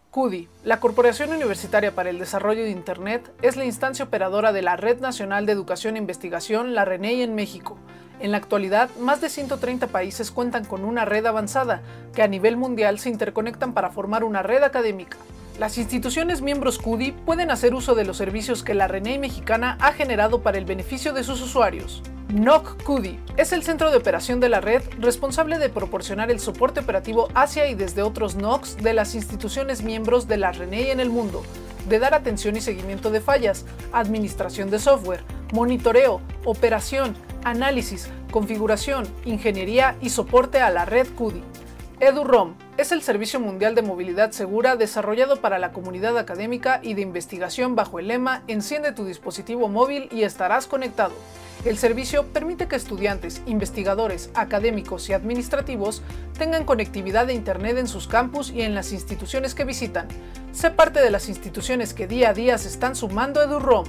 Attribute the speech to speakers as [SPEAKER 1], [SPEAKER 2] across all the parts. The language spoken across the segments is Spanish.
[SPEAKER 1] CUDI, la Corporación Universitaria para el Desarrollo de Internet, es la instancia operadora de la Red Nacional de Educación e Investigación, la RENEI, en México. En la actualidad, más de 130 países cuentan con una red avanzada, que a nivel mundial se interconectan para formar una red académica. Las instituciones miembros CUDI pueden hacer uso de los servicios que la RENEI mexicana ha generado para el beneficio de sus usuarios. NOC CUDI es el centro de operación de la red responsable de proporcionar el soporte operativo hacia y desde otros NOCs de las instituciones miembros de la RENEI en el mundo, de dar atención y seguimiento de fallas, administración de software, monitoreo, operación, análisis, configuración, ingeniería y soporte a la red CUDI. EduROM es el servicio mundial de movilidad segura desarrollado para la comunidad académica y de investigación bajo el lema "Enciende tu dispositivo móvil y estarás conectado". El servicio permite que estudiantes, investigadores, académicos y administrativos tengan conectividad de Internet en sus campus y en las instituciones que visitan. Sé parte de las instituciones que día a día se están sumando a EduROM.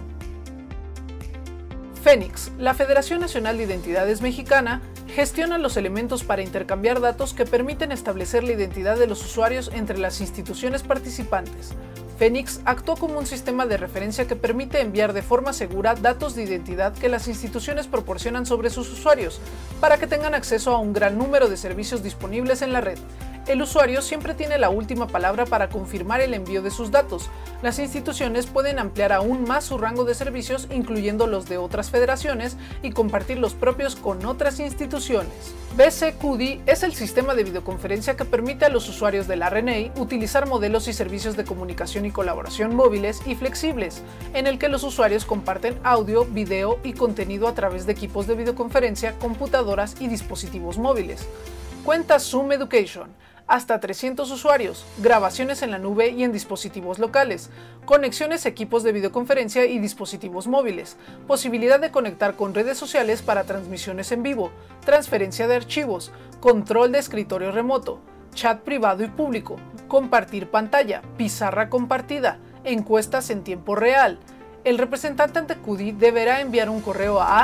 [SPEAKER 1] FENIX, la Federación Nacional de Identidades Mexicana, gestiona los elementos para intercambiar datos que permiten establecer la identidad de los usuarios entre las instituciones participantes. FENIX actuó como un sistema de referencia que permite enviar de forma segura datos de identidad que las instituciones proporcionan sobre sus usuarios, para que tengan acceso a un gran número de servicios disponibles en la red. El usuario siempre tiene la última palabra para confirmar el envío de sus datos. Las instituciones pueden ampliar aún más su rango de servicios, incluyendo los de otras federaciones, y compartir los propios con otras instituciones. BC-CUDI es el sistema de videoconferencia que permite a los usuarios de la RENEI utilizar modelos y servicios de comunicación y colaboración móviles y flexibles, en el que los usuarios comparten audio, video y contenido a través de equipos de videoconferencia, computadoras y dispositivos móviles. Cuenta Zoom Education, hasta 300 usuarios, grabaciones en la nube y en dispositivos locales, conexiones a equipos de videoconferencia y dispositivos móviles, posibilidad de conectar con redes sociales para transmisiones en vivo, transferencia de archivos, control de escritorio remoto, chat privado y público, compartir pantalla, pizarra compartida, encuestas en tiempo real. El representante ante CUDI deberá enviar un correo a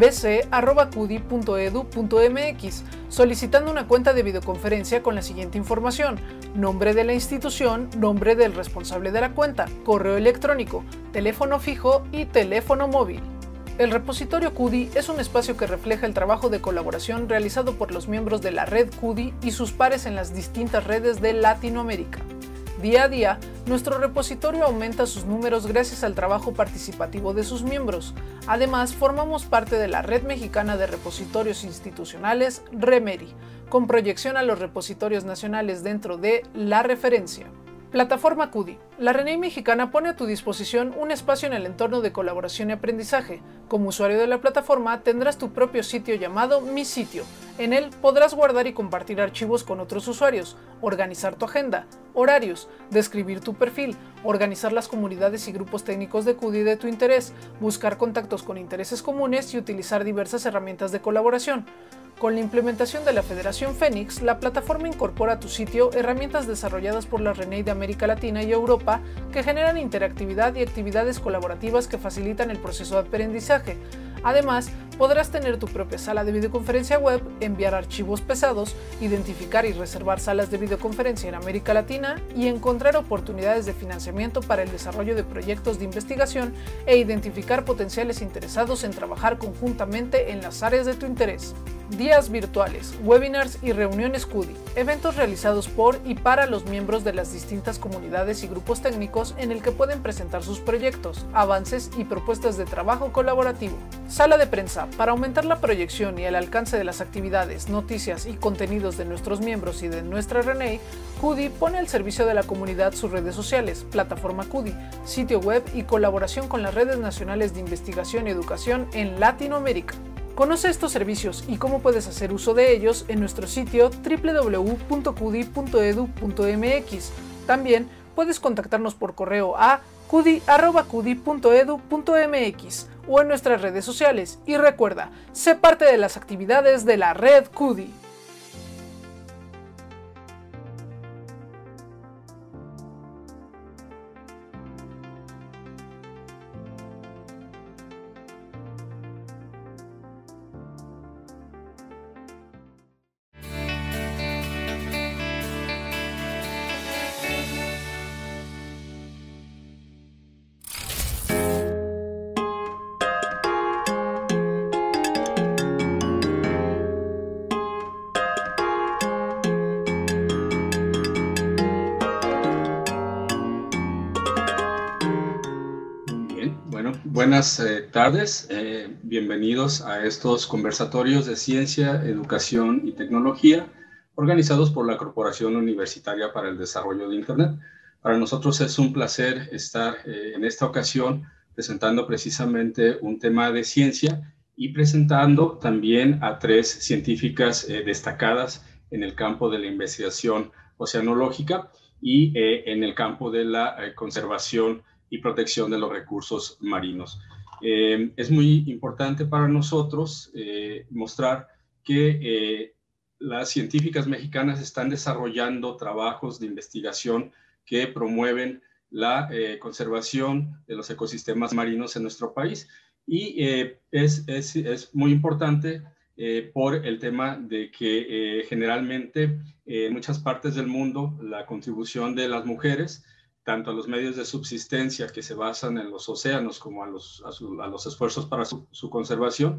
[SPEAKER 1] bc@cudi.edu.mx solicitando una cuenta de videoconferencia con la siguiente información: nombre de la institución, nombre del responsable de la cuenta, correo electrónico, teléfono fijo y teléfono móvil. El repositorio CUDI es un espacio que refleja el trabajo de colaboración realizado por los miembros de la red CUDI y sus pares en las distintas redes de Latinoamérica. Día a día, nuestro repositorio aumenta sus números gracias al trabajo participativo de sus miembros. Además, formamos parte de la Red Mexicana de Repositorios Institucionales, REMERI, con proyección a los repositorios nacionales dentro de la referencia. Plataforma CUDI. La RENEI mexicana pone a tu disposición un espacio en el entorno de colaboración y aprendizaje. Como usuario de la plataforma, tendrás tu propio sitio llamado Mi Sitio. En él podrás guardar y compartir archivos con otros usuarios, organizar tu agenda, horarios, describir tu perfil, organizar las comunidades y grupos técnicos de CUDI de tu interés, buscar contactos con intereses comunes y utilizar diversas herramientas de colaboración. Con la implementación de la Federación FENIX, la plataforma incorpora a tu sitio herramientas desarrolladas por la RENEI de América Latina y Europa que generan interactividad y actividades colaborativas que facilitan el proceso de aprendizaje. Además, podrás tener tu propia sala de videoconferencia web, enviar archivos pesados, identificar y reservar salas de videoconferencia en América Latina y encontrar oportunidades de financiamiento para el desarrollo de proyectos de investigación e identificar potenciales interesados en trabajar conjuntamente en las áreas de tu interés. Días virtuales, webinars y reuniones CUDI, eventos realizados por y para los miembros de las distintas comunidades y grupos técnicos en el que pueden presentar sus proyectos, avances y propuestas de trabajo colaborativo. Sala de prensa, para aumentar la proyección y el alcance de las actividades, noticias y contenidos de nuestros miembros y de nuestra RENEI, CUDI pone al servicio de la comunidad sus redes sociales, plataforma CUDI, sitio web y colaboración con las redes nacionales de investigación y educación en Latinoamérica. Conoce estos servicios y cómo puedes hacer uso de ellos en nuestro sitio www.cudi.edu.mx. También puedes contactarnos por correo a cudi@cudi.edu.mx o en nuestras redes sociales. Y recuerda, sé parte de las actividades de la red CUDI.
[SPEAKER 2] Buenas tardes, bienvenidos a estos conversatorios de ciencia, educación y tecnología organizados por la Corporación Universitaria para el Desarrollo de Internet. Para nosotros es un placer estar en esta ocasión presentando precisamente un tema de ciencia y presentando también a 3 científicas destacadas en el campo de la investigación oceanológica y en el campo de la conservación y protección de los recursos marinos. Es muy importante para nosotros mostrar que las científicas mexicanas están desarrollando trabajos de investigación que promueven la conservación de los ecosistemas marinos en nuestro país y es muy importante por el tema de que generalmente en muchas partes del mundo la contribución de las mujeres tanto a los medios de subsistencia que se basan en los océanos como a los esfuerzos para su conservación,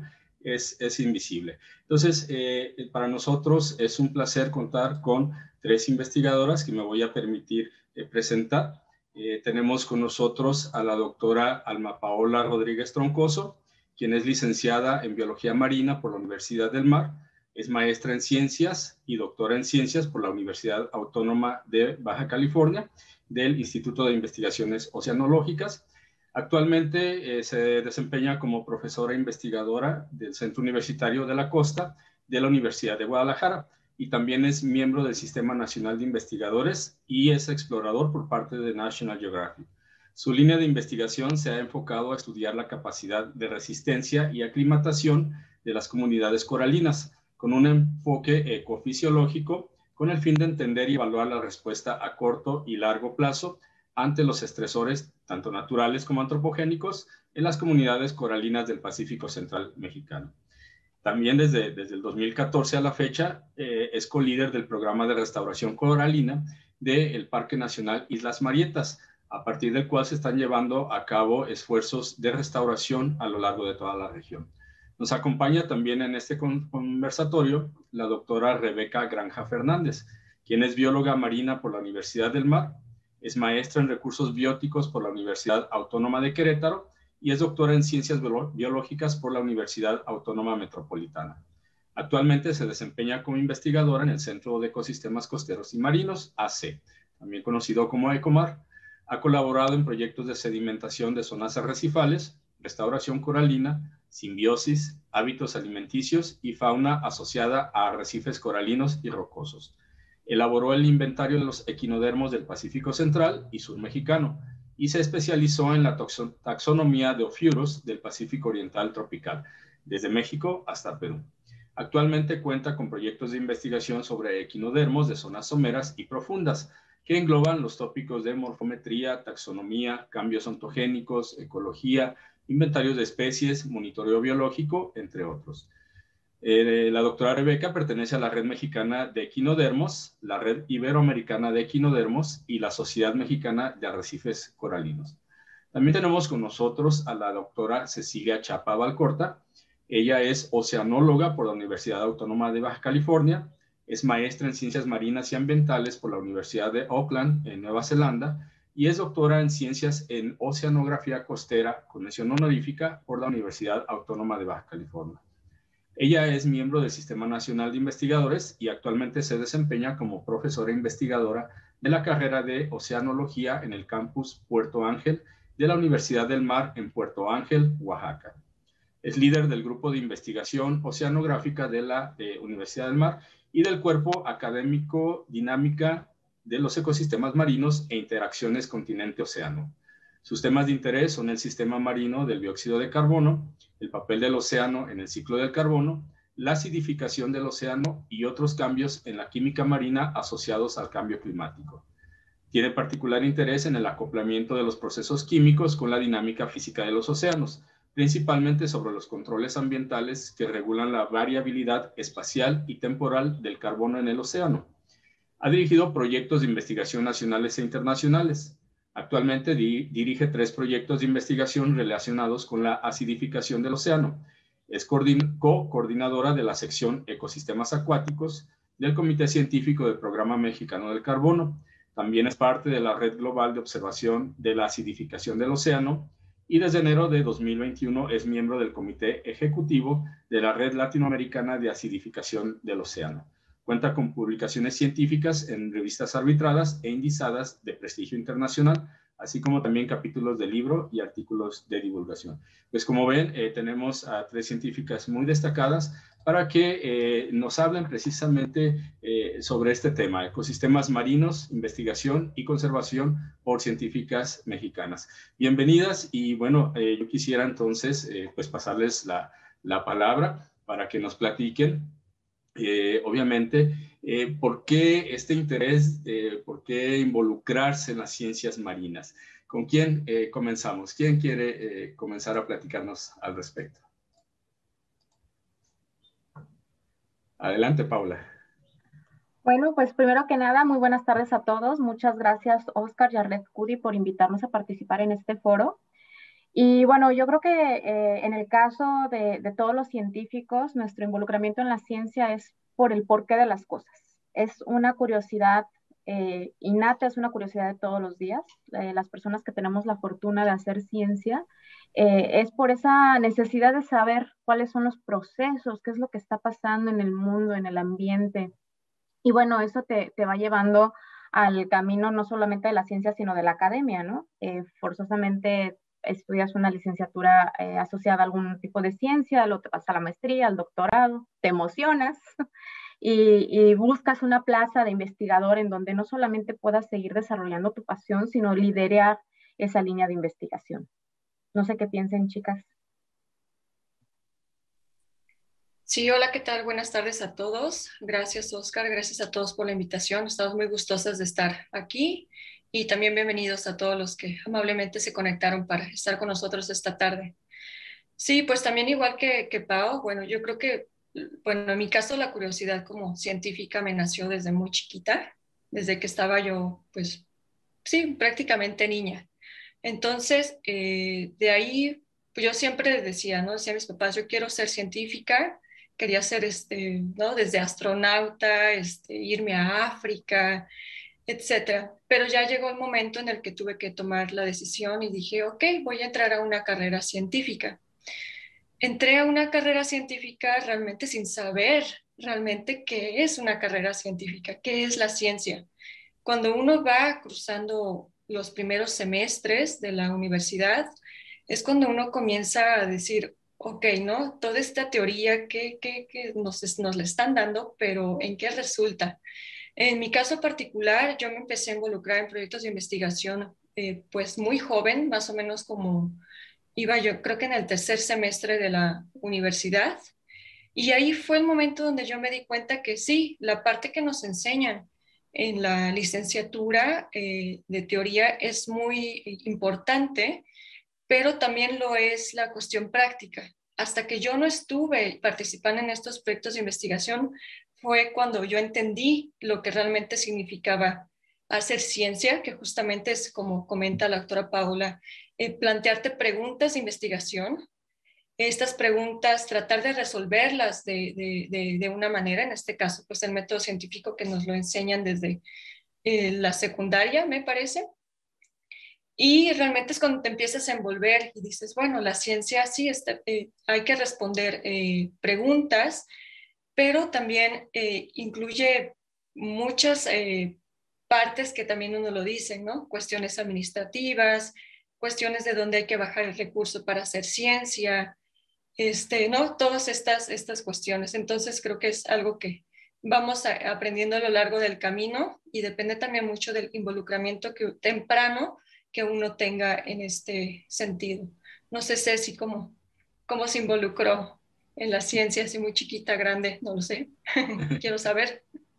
[SPEAKER 2] es invisible. Entonces, para nosotros es un placer contar con 3 investigadoras que me voy a permitir presentar. Tenemos con nosotros a la doctora Alma Paola Rodríguez Troncoso, quien es licenciada en Biología Marina por la Universidad del Mar, es maestra en Ciencias y doctora en Ciencias por la Universidad Autónoma de Baja California, del Instituto de Investigaciones Oceanológicas. Actualmente se desempeña como profesora investigadora del Centro Universitario de la Costa de la Universidad de Guadalajara y también es miembro del Sistema Nacional de Investigadores y es explorador por parte de National Geographic. Su línea de investigación se ha enfocado a estudiar la capacidad de resistencia y aclimatación de las comunidades coralinas, con un enfoque ecofisiológico con el fin de entender y evaluar la respuesta a corto y largo plazo ante los estresores, tanto naturales como antropogénicos, en las comunidades coralinas del Pacífico Central mexicano. También desde el 2014 a la fecha es co-líder del programa de restauración coralina del Parque Nacional Islas Marietas, a partir del cual se están llevando a cabo esfuerzos de restauración a lo largo de toda la región. Nos acompaña también en este conversatorio la doctora Rebeca Granja Fernández, quien es bióloga marina por la Universidad del Mar, es maestra en recursos bióticos por la Universidad Autónoma de Querétaro y es doctora en ciencias biológicas por la Universidad Autónoma Metropolitana. Actualmente se desempeña como investigadora en el Centro de Ecosistemas Costeros y Marinos, AC, también conocido como ECOMAR. Ha colaborado en proyectos de sedimentación de zonas arrecifales, restauración coralina, simbiosis, hábitos alimenticios y fauna asociada a arrecifes coralinos y rocosos. Elaboró el inventario de los equinodermos del Pacífico Central y Sur Mexicano y se especializó en la taxonomía de Ophiuros del Pacífico Oriental tropical, desde México hasta Perú. Actualmente cuenta con proyectos de investigación sobre equinodermos de zonas someras y profundas, que engloban los tópicos de morfometría, taxonomía, cambios ontogénicos, ecología, inventarios de especies, monitoreo biológico, entre otros. La doctora Rebeca pertenece a la Red Mexicana de Equinodermos, la Red Iberoamericana de Equinodermos y la Sociedad Mexicana de Arrecifes Coralinos. También tenemos con nosotros a la doctora Cecilia Chapa Valcorta. Ella es oceanóloga por la Universidad Autónoma de Baja California, es maestra en Ciencias Marinas y Ambientales por la Universidad de Auckland, en Nueva Zelanda, y es doctora en Ciencias en Oceanografía Costera, con mención honorífica por la Universidad Autónoma de Baja California. Ella es miembro del Sistema Nacional de Investigadores y actualmente se desempeña como profesora investigadora de la carrera de Oceanología en el campus Puerto Ángel de la Universidad del Mar en Puerto Ángel, Oaxaca. Es líder del grupo de investigación oceanográfica de la Universidad del Mar y del cuerpo académico Dinámica de los Ecosistemas Marinos e Interacciones Continente-Océano. Sus temas de interés son el sistema marino del dióxido de carbono, el papel del océano en el ciclo del carbono, la acidificación del océano y otros cambios en la química marina asociados al cambio climático. Tiene particular interés en el acoplamiento de los procesos químicos con la dinámica física de los océanos, principalmente sobre los controles ambientales que regulan la variabilidad espacial y temporal del carbono en el océano. Ha dirigido proyectos de investigación nacionales e internacionales. Actualmente dirige 3 proyectos de investigación relacionados con la acidificación del océano. Es co-coordinadora de la sección Ecosistemas Acuáticos del Comité Científico del Programa Mexicano del Carbono. También es parte de la Red Global de Observación de la Acidificación del Océano y desde enero de 2021 es miembro del Comité Ejecutivo de la Red Latinoamericana de Acidificación del Océano. Cuenta con publicaciones científicas en revistas arbitradas e indizadas de prestigio internacional, así como también capítulos de libro y artículos de divulgación. Pues como ven, tenemos a 3 científicas muy destacadas para que nos hablen precisamente sobre este tema, ecosistemas marinos, investigación y conservación por científicas mexicanas. Bienvenidas y bueno, yo quisiera entonces pues pasarles la palabra para que nos platiquen, obviamente, por qué este interés, por qué involucrarse en las ciencias marinas. ¿Con quién comenzamos? ¿Quién quiere comenzar a platicarnos al respecto? Adelante, Paula.
[SPEAKER 3] Bueno, pues primero que nada, muy buenas tardes a todos. Muchas gracias, Oscar y a Red Cudi, por invitarnos a participar en este foro. Y bueno, yo creo que en el caso de todos los científicos, nuestro involucramiento en la ciencia es por el porqué de las cosas. Es una curiosidad innata, es una curiosidad de todos los días. Las personas que tenemos la fortuna de hacer ciencia, es por esa necesidad de saber cuáles son los procesos, qué es lo que está pasando en el mundo, en el ambiente. Y bueno, eso te va llevando al camino no solamente de la ciencia, sino de la academia, ¿no? Forzosamente estudias una licenciatura asociada a algún tipo de ciencia, luego te vas a la maestría, al doctorado, te emocionas y buscas una plaza de investigador en donde no solamente puedas seguir desarrollando tu pasión, sino liderar esa línea de investigación. No sé qué piensen, chicas.
[SPEAKER 4] Sí, hola, ¿qué tal? Buenas tardes a todos. Gracias, Oscar. Gracias a todos por la invitación. Estamos muy gustosas de estar aquí y también bienvenidos a todos los que amablemente se conectaron para estar con nosotros esta tarde. Sí, pues también igual que Pau, bueno, yo creo que, bueno, en mi caso la curiosidad como científica me nació desde muy chiquita, desde que estaba yo, pues sí, prácticamente niña. Entonces, de ahí, pues yo siempre decía, ¿no? Decía a mis papás, yo quiero ser científica, quería ser, ¿no? Desde astronauta, irme a África, etcétera. Pero ya llegó el momento en el que tuve que tomar la decisión y dije, ok, voy a entrar a una carrera científica. Entré a una carrera científica realmente sin saber realmente qué es una carrera científica, qué es la ciencia. Cuando uno va cruzando los primeros semestres de la universidad, es cuando uno comienza a decir, ok, ¿no? Toda esta teoría que nos le están dando, pero ¿en qué resulta? En mi caso particular, yo me empecé a involucrar en proyectos de investigación, pues muy joven, más o menos como iba yo, creo que en el tercer semestre de la universidad. Y ahí fue el momento donde yo me di cuenta que sí, la parte que nos enseñan en la licenciatura de teoría es muy importante, pero también lo es la cuestión práctica. Hasta que yo no estuve participando en estos proyectos de investigación, fue cuando yo entendí lo que realmente significaba hacer ciencia, que justamente es como comenta la doctora Paula, plantearte preguntas de investigación, estas preguntas, tratar de resolverlas de una manera, en este caso, pues el método científico que nos lo enseñan desde la secundaria, me parece. Y realmente es cuando te empiezas a envolver y dices, bueno, la ciencia sí, hay que responder preguntas, pero también incluye muchas partes que también uno lo dice, ¿no? Cuestiones administrativas, cuestiones de dónde hay que bajar el recurso para hacer ciencia, ¿no? Todas estas cuestiones. Entonces creo que es algo que vamos aprendiendo a lo largo del camino y depende también mucho del involucramiento temprano que uno tenga en este sentido. No sé, Ceci, cómo se involucró en la ciencia, así muy chiquita, grande, no lo sé. Quiero saber.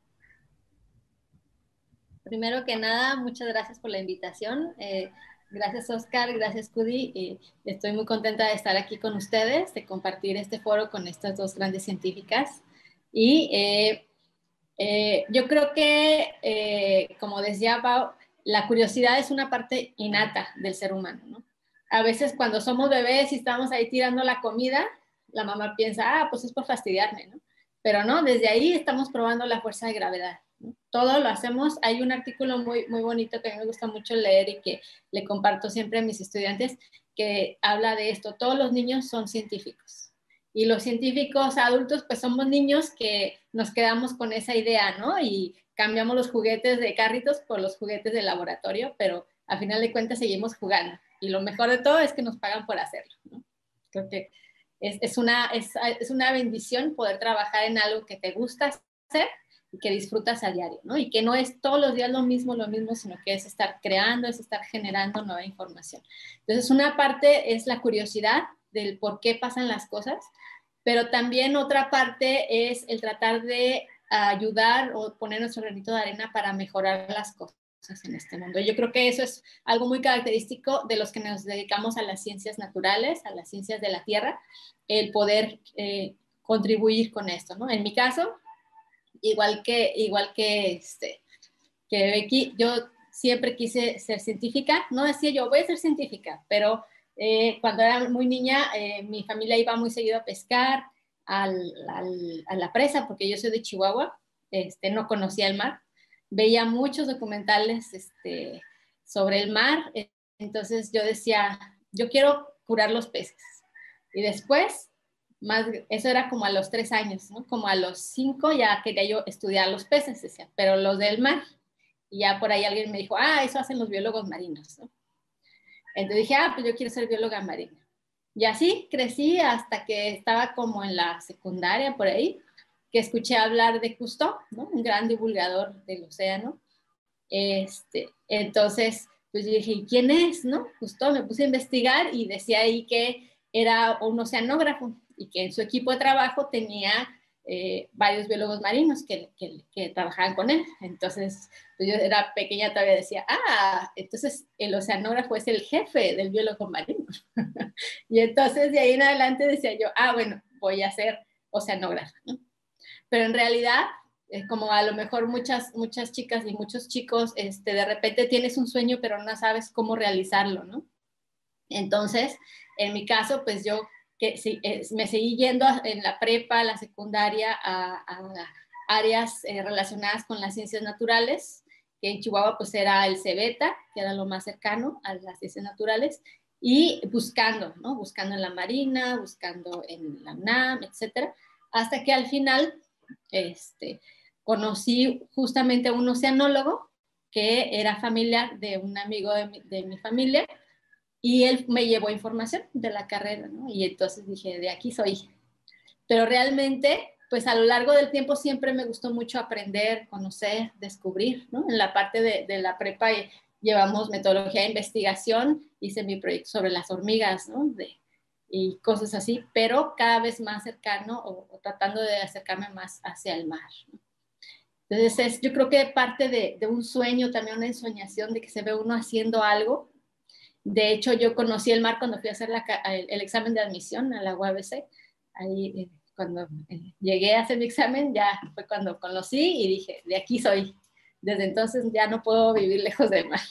[SPEAKER 5] Primero que nada, muchas gracias por la invitación. Gracias, Oscar, gracias, Cudi. Estoy muy contenta de estar aquí con ustedes, de compartir este foro con estas dos grandes científicas. Y yo creo que, como decía Pau, la curiosidad es una parte innata del ser humano, ¿no? A veces cuando somos bebés y estamos ahí tirando la comida, la mamá piensa, ah, pues es por fastidiarme, ¿no? Pero no, desde ahí estamos probando la fuerza de gravedad, ¿no? Todo lo hacemos. Hay un artículo muy, muy bonito que a mí me gusta mucho leer y que le comparto siempre a mis estudiantes, que habla de esto. Todos los niños son científicos. Y los científicos adultos, pues somos niños que nos quedamos con esa idea, ¿no? Y cambiamos los juguetes de carritos por los juguetes de laboratorio, pero a final de cuentas seguimos jugando. Y lo mejor de todo es que nos pagan por hacerlo, ¿no? Creo que es una bendición poder trabajar en algo que te gusta hacer y que disfrutas a diario, ¿no? Y que no es todos los días lo mismo, sino que es estar creando, es estar generando nueva información. Entonces, una parte es la curiosidad del por qué pasan las cosas, pero también otra parte es el tratar de ayudar o poner nuestro granito de arena para mejorar las cosas en este mundo. Yo creo que eso es algo muy característico de los que nos dedicamos a las ciencias naturales, a las ciencias de la Tierra, el poder contribuir con esto, ¿no? En mi caso, igual que Becky, yo siempre quise ser científica. No decía yo, voy a ser científica, pero cuando era muy niña, mi familia iba muy seguido a pescar a la presa, porque yo soy de Chihuahua, no conocía el mar. Veía muchos documentales sobre el mar, entonces yo decía, yo quiero curar los peces. Y después, eso era como a los 3 años, ¿no? Como a los 5 ya quería yo estudiar los peces, decía, pero los del mar. Y ya por ahí alguien me dijo, eso hacen los biólogos marinos, ¿no? Entonces dije, pues yo quiero ser bióloga marina. Y así crecí hasta que estaba como en la secundaria, por ahí, que escuché hablar de Cousteau, ¿no? Un gran divulgador del océano. Entonces, pues yo dije, ¿quién es, no? Cousteau, me puse a investigar y decía ahí que era un oceanógrafo y que en su equipo de trabajo tenía varios biólogos marinos que trabajaban con él. Entonces, pues yo era pequeña, todavía decía, entonces el oceanógrafo es el jefe del biólogo marino. Y entonces de ahí en adelante decía yo, bueno, voy a ser oceanógrafa, ¿no? Pero en realidad, como a lo mejor muchas chicas y muchos chicos, de repente tienes un sueño, pero no sabes cómo realizarlo, ¿no? Entonces, en mi caso, pues yo me seguí yendo en la prepa, la secundaria, a áreas relacionadas con las ciencias naturales, que en Chihuahua pues era el CEBETA, que era lo más cercano a las ciencias naturales, y buscando, ¿no? Buscando en la Marina, buscando en la UNAM, etcétera, hasta que al final conocí justamente a un oceanólogo que era familiar de un amigo de mi familia, y él me llevó información de la carrera, ¿no? Y entonces dije, de aquí soy. Pero realmente, pues a lo largo del tiempo siempre me gustó mucho aprender, conocer, descubrir, ¿no? En la parte de la prepa llevamos metodología de investigación, hice mi proyecto sobre las hormigas, ¿no? Y cosas así, pero cada vez más cercano o tratando de acercarme más hacia el mar, ¿no? Entonces, yo creo que parte de un sueño, también una ensoñación de que se ve uno haciendo algo. De hecho, yo conocí el mar cuando fui a hacer el examen de admisión a la UABC. Ahí, cuando llegué a hacer mi examen, ya fue cuando conocí y dije, de aquí soy. Desde entonces ya no puedo vivir lejos del mar.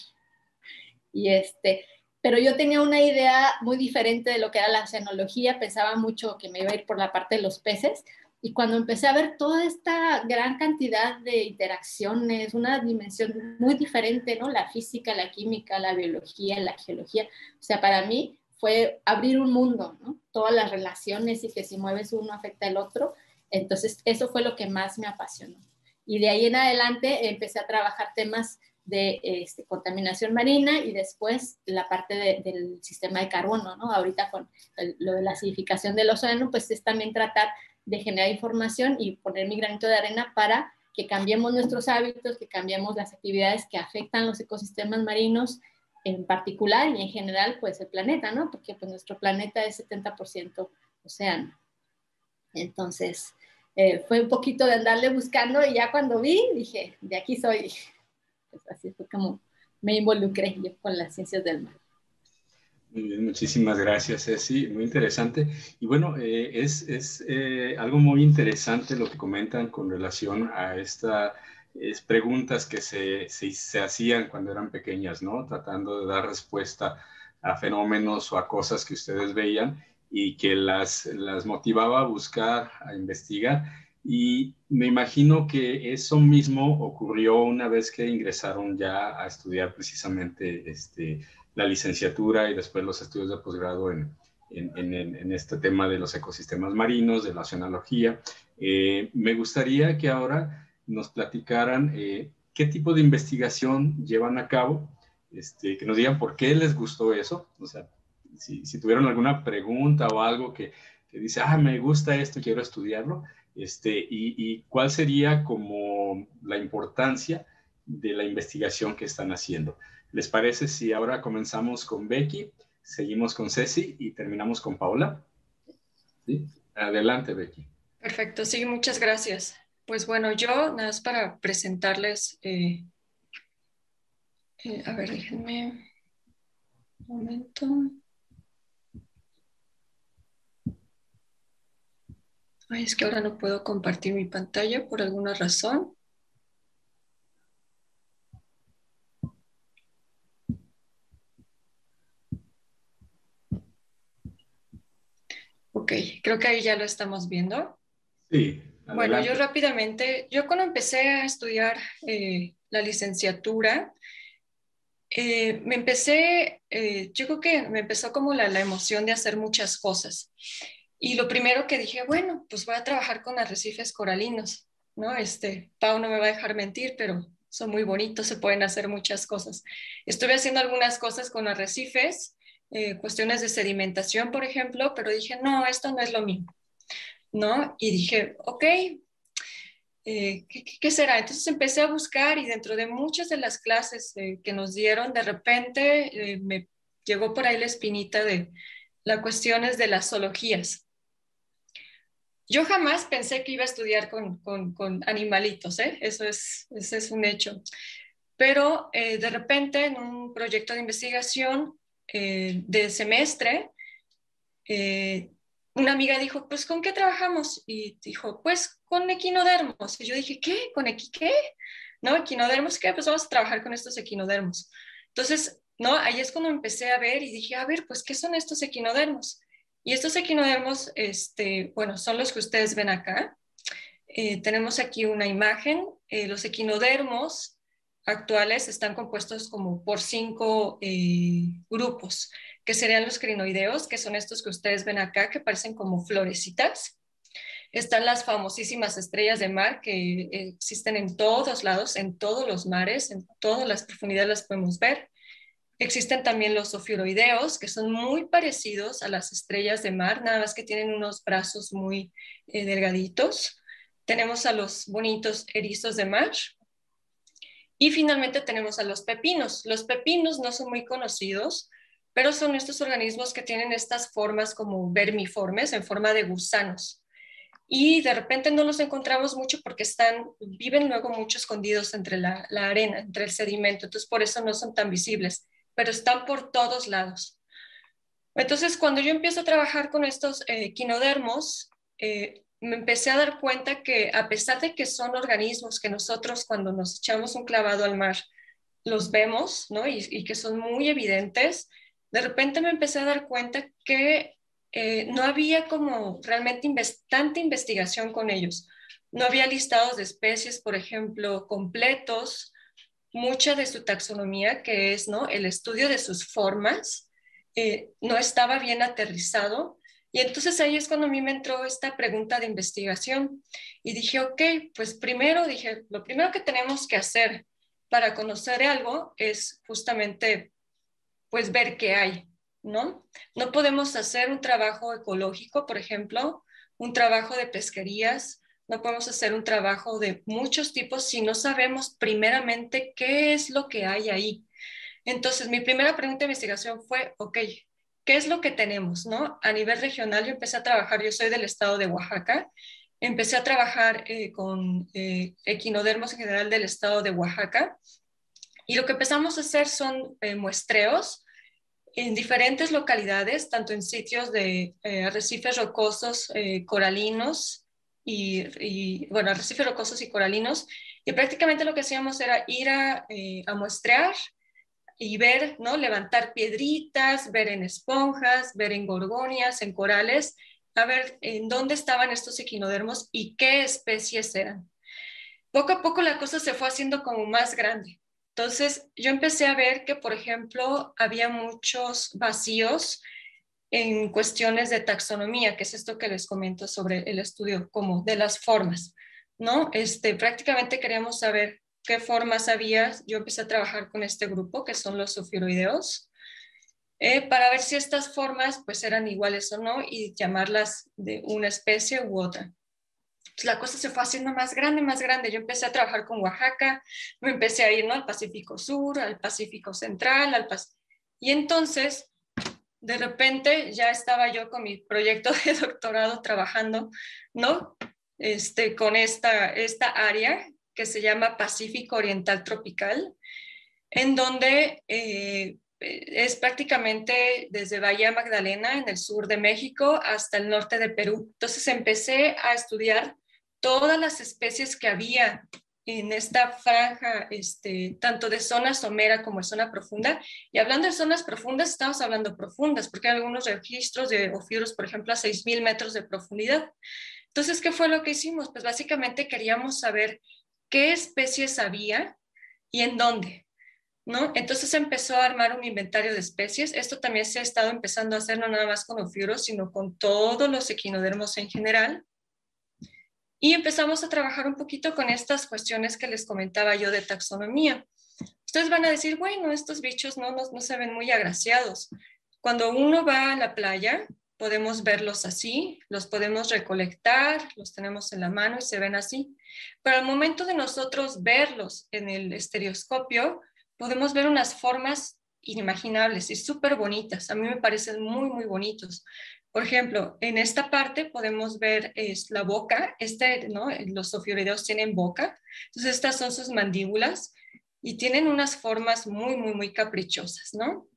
[SPEAKER 5] Pero yo tenía una idea muy diferente de lo que era la oceanología. Pensaba mucho que me iba a ir por la parte de los peces. Y cuando empecé a ver toda esta gran cantidad de interacciones, una dimensión muy diferente, ¿no? La física, la química, la biología, la geología. O sea, para mí fue abrir un mundo, ¿no? Todas las relaciones y que si mueves uno afecta al otro. Entonces, eso fue lo que más me apasionó. Y de ahí en adelante empecé a trabajar temas de contaminación marina y después la parte del sistema de carbono, ¿no? Ahorita con lo de la acidificación del océano, pues es también tratar de generar información y poner mi granito de arena para que cambiemos nuestros hábitos, que cambiemos las actividades que afectan los ecosistemas marinos en particular y en general, pues el planeta, ¿no? Porque pues nuestro planeta es 70% océano. Entonces, fue un poquito de andarle buscando y ya cuando vi, dije, de aquí soy. Pues así fue como me involucré yo con las ciencias del mar.
[SPEAKER 2] Muy bien, muchísimas gracias, Ceci, muy interesante. Y bueno, es algo muy interesante lo que comentan con relación a estas preguntas que se hacían cuando eran pequeñas, ¿no? Tratando de dar respuesta a fenómenos o a cosas que ustedes veían y que las motivaba a buscar, a investigar. Y me imagino que eso mismo ocurrió una vez que ingresaron ya a estudiar precisamente la licenciatura y después los estudios de posgrado en este tema de los ecosistemas marinos, de la oceanología. Me gustaría que ahora nos platicaran qué tipo de investigación llevan a cabo, que nos digan por qué les gustó eso, o sea, si tuvieron alguna pregunta o algo que dice, me gusta esto, quiero estudiarlo, y cuál sería como la importancia de la investigación que están haciendo. ¿Les parece si ahora comenzamos con Becky, seguimos con Ceci y terminamos con Paola? ¿Sí? Adelante, Becky.
[SPEAKER 4] Perfecto, sí, muchas gracias. Pues bueno, yo nada más para presentarles, a ver, déjenme un momento. Ay, es que ahora no puedo compartir mi pantalla por alguna razón. Ok, creo que ahí ya lo estamos viendo.
[SPEAKER 2] Sí, adelante.
[SPEAKER 4] Bueno, yo rápidamente, yo cuando empecé a estudiar la licenciatura, yo creo que me empezó como la emoción de hacer muchas cosas. Y lo primero que dije, bueno, pues voy a trabajar con arrecifes coralinos, ¿no? Pau no me va a dejar mentir, pero son muy bonitos, se pueden hacer muchas cosas. Estuve haciendo algunas cosas con arrecifes, cuestiones de sedimentación, por ejemplo, pero dije, no, esto no es lo mío, ¿no? Y dije, ok, ¿qué será? Entonces empecé a buscar y dentro de muchas de las clases que nos dieron, de repente me llegó por ahí la espinita de las cuestiones de las zoologías. Yo jamás pensé que iba a estudiar con animalitos, ¿eh? Ese es un hecho. Pero de repente en un proyecto de investigación de semestre, una amiga dijo, pues, ¿con qué trabajamos? Y dijo, pues, con equinodermos. Y yo dije, ¿qué? ¿Con qué? ¿No? ¿Equinodermos qué? Pues vamos a trabajar con estos equinodermos. Entonces, ¿no? Ahí es cuando empecé a ver y dije, a ver, pues, ¿qué son estos equinodermos? Y estos equinodermos, bueno, son los que ustedes ven acá. Tenemos aquí una imagen. Los equinodermos actuales están compuestos como por 5 grupos, que serían los crinoideos, que son estos que ustedes ven acá, que parecen como florecitas. Están las famosísimas estrellas de mar, que existen en todos lados, en todos los mares, en todas las profundidades las podemos ver. Existen también los ofiuroideos, que son muy parecidos a las estrellas de mar, nada más que tienen unos brazos muy delgaditos. Tenemos a los bonitos erizos de mar. Y finalmente tenemos a los pepinos. Los pepinos no son muy conocidos, pero son estos organismos que tienen estas formas como vermiformes, en forma de gusanos. Y de repente no los encontramos mucho porque viven luego mucho escondidos entre la arena, entre el sedimento. Entonces por eso no son tan visibles, pero están por todos lados. Entonces cuando yo empiezo a trabajar con estos equinodermos, me empecé a dar cuenta que a pesar de que son organismos que nosotros cuando nos echamos un clavado al mar los vemos, ¿no? Y que son muy evidentes, de repente me empecé a dar cuenta que no había como realmente tanta investigación con ellos. No había listados de especies, por ejemplo, completos, mucha de su taxonomía, que es, ¿no?, el estudio de sus formas, no estaba bien aterrizado. Y entonces ahí es cuando a mí me entró esta pregunta de investigación y dije, ok, pues lo primero que tenemos que hacer para conocer algo es justamente pues ver qué hay, ¿no? No podemos hacer un trabajo ecológico, por ejemplo, un trabajo de pesquerías, no podemos hacer un trabajo de muchos tipos si no sabemos primeramente qué es lo que hay ahí. Entonces, mi primera pregunta de investigación fue, ok, ¿qué es lo que tenemos, no? A nivel regional yo empecé a trabajar, yo soy del estado de Oaxaca, empecé a trabajar con equinodermos en general del estado de Oaxaca y lo que empezamos a hacer son muestreos en diferentes localidades, tanto en sitios de arrecifes rocosos coralinos bueno, arrecifes rocosos y coralinos, y prácticamente lo que hacíamos era ir a muestrear y ver, ¿no? Levantar piedritas, ver en esponjas, ver en gorgonias, en corales, a ver en dónde estaban estos equinodermos y qué especies eran. Poco a poco la cosa se fue haciendo como más grande. Entonces, yo empecé a ver que, por ejemplo, había muchos vacíos en cuestiones de taxonomía, que es esto que les comento sobre el estudio como de las formas, ¿no? Prácticamente queríamos saber qué formas había. Yo empecé a trabajar con este grupo, que son los ofiuroideos, para ver si estas formas pues eran iguales o no y llamarlas de una especie u otra. Entonces, la cosa se fue haciendo más grande, más grande. Yo empecé a trabajar con Oaxaca, me empecé a ir, ¿no?, al Pacífico Sur, al Pacífico Central, y entonces, de repente, ya estaba yo con mi proyecto de doctorado trabajando, ¿no?, con esta área que se llama Pacífico Oriental Tropical, en donde es prácticamente desde Bahía Magdalena, en el sur de México, hasta el norte de Perú. Entonces empecé a estudiar todas las especies que había en esta franja, tanto de zona somera como de zona profunda. Y hablando de zonas profundas, estamos hablando profundas, porque hay algunos registros de ofiuros, por ejemplo, a 6,000 metros de profundidad. Entonces, ¿qué fue lo que hicimos? Pues básicamente queríamos saber qué especies había y en dónde, ¿no? Entonces empezó a armar un inventario de especies. Esto también se ha estado empezando a hacer no nada más con ofiuros, sino con todos los equinodermos en general. Y empezamos a trabajar un poquito con estas cuestiones que les comentaba yo de taxonomía. Ustedes van a decir, bueno, estos bichos no se ven muy agraciados. Cuando uno va a la playa, podemos verlos así, los podemos recolectar, los tenemos en la mano y se ven así. Pero al momento de nosotros verlos en el estereoscopio, podemos ver unas formas inimaginables y súper bonitas. A mí me parecen muy, muy bonitos. Por ejemplo, en esta parte podemos ver la boca, ¿no? Los ofiuroideos tienen boca, entonces estas son sus mandíbulas y tienen unas formas muy, muy, muy caprichosas, ¿no?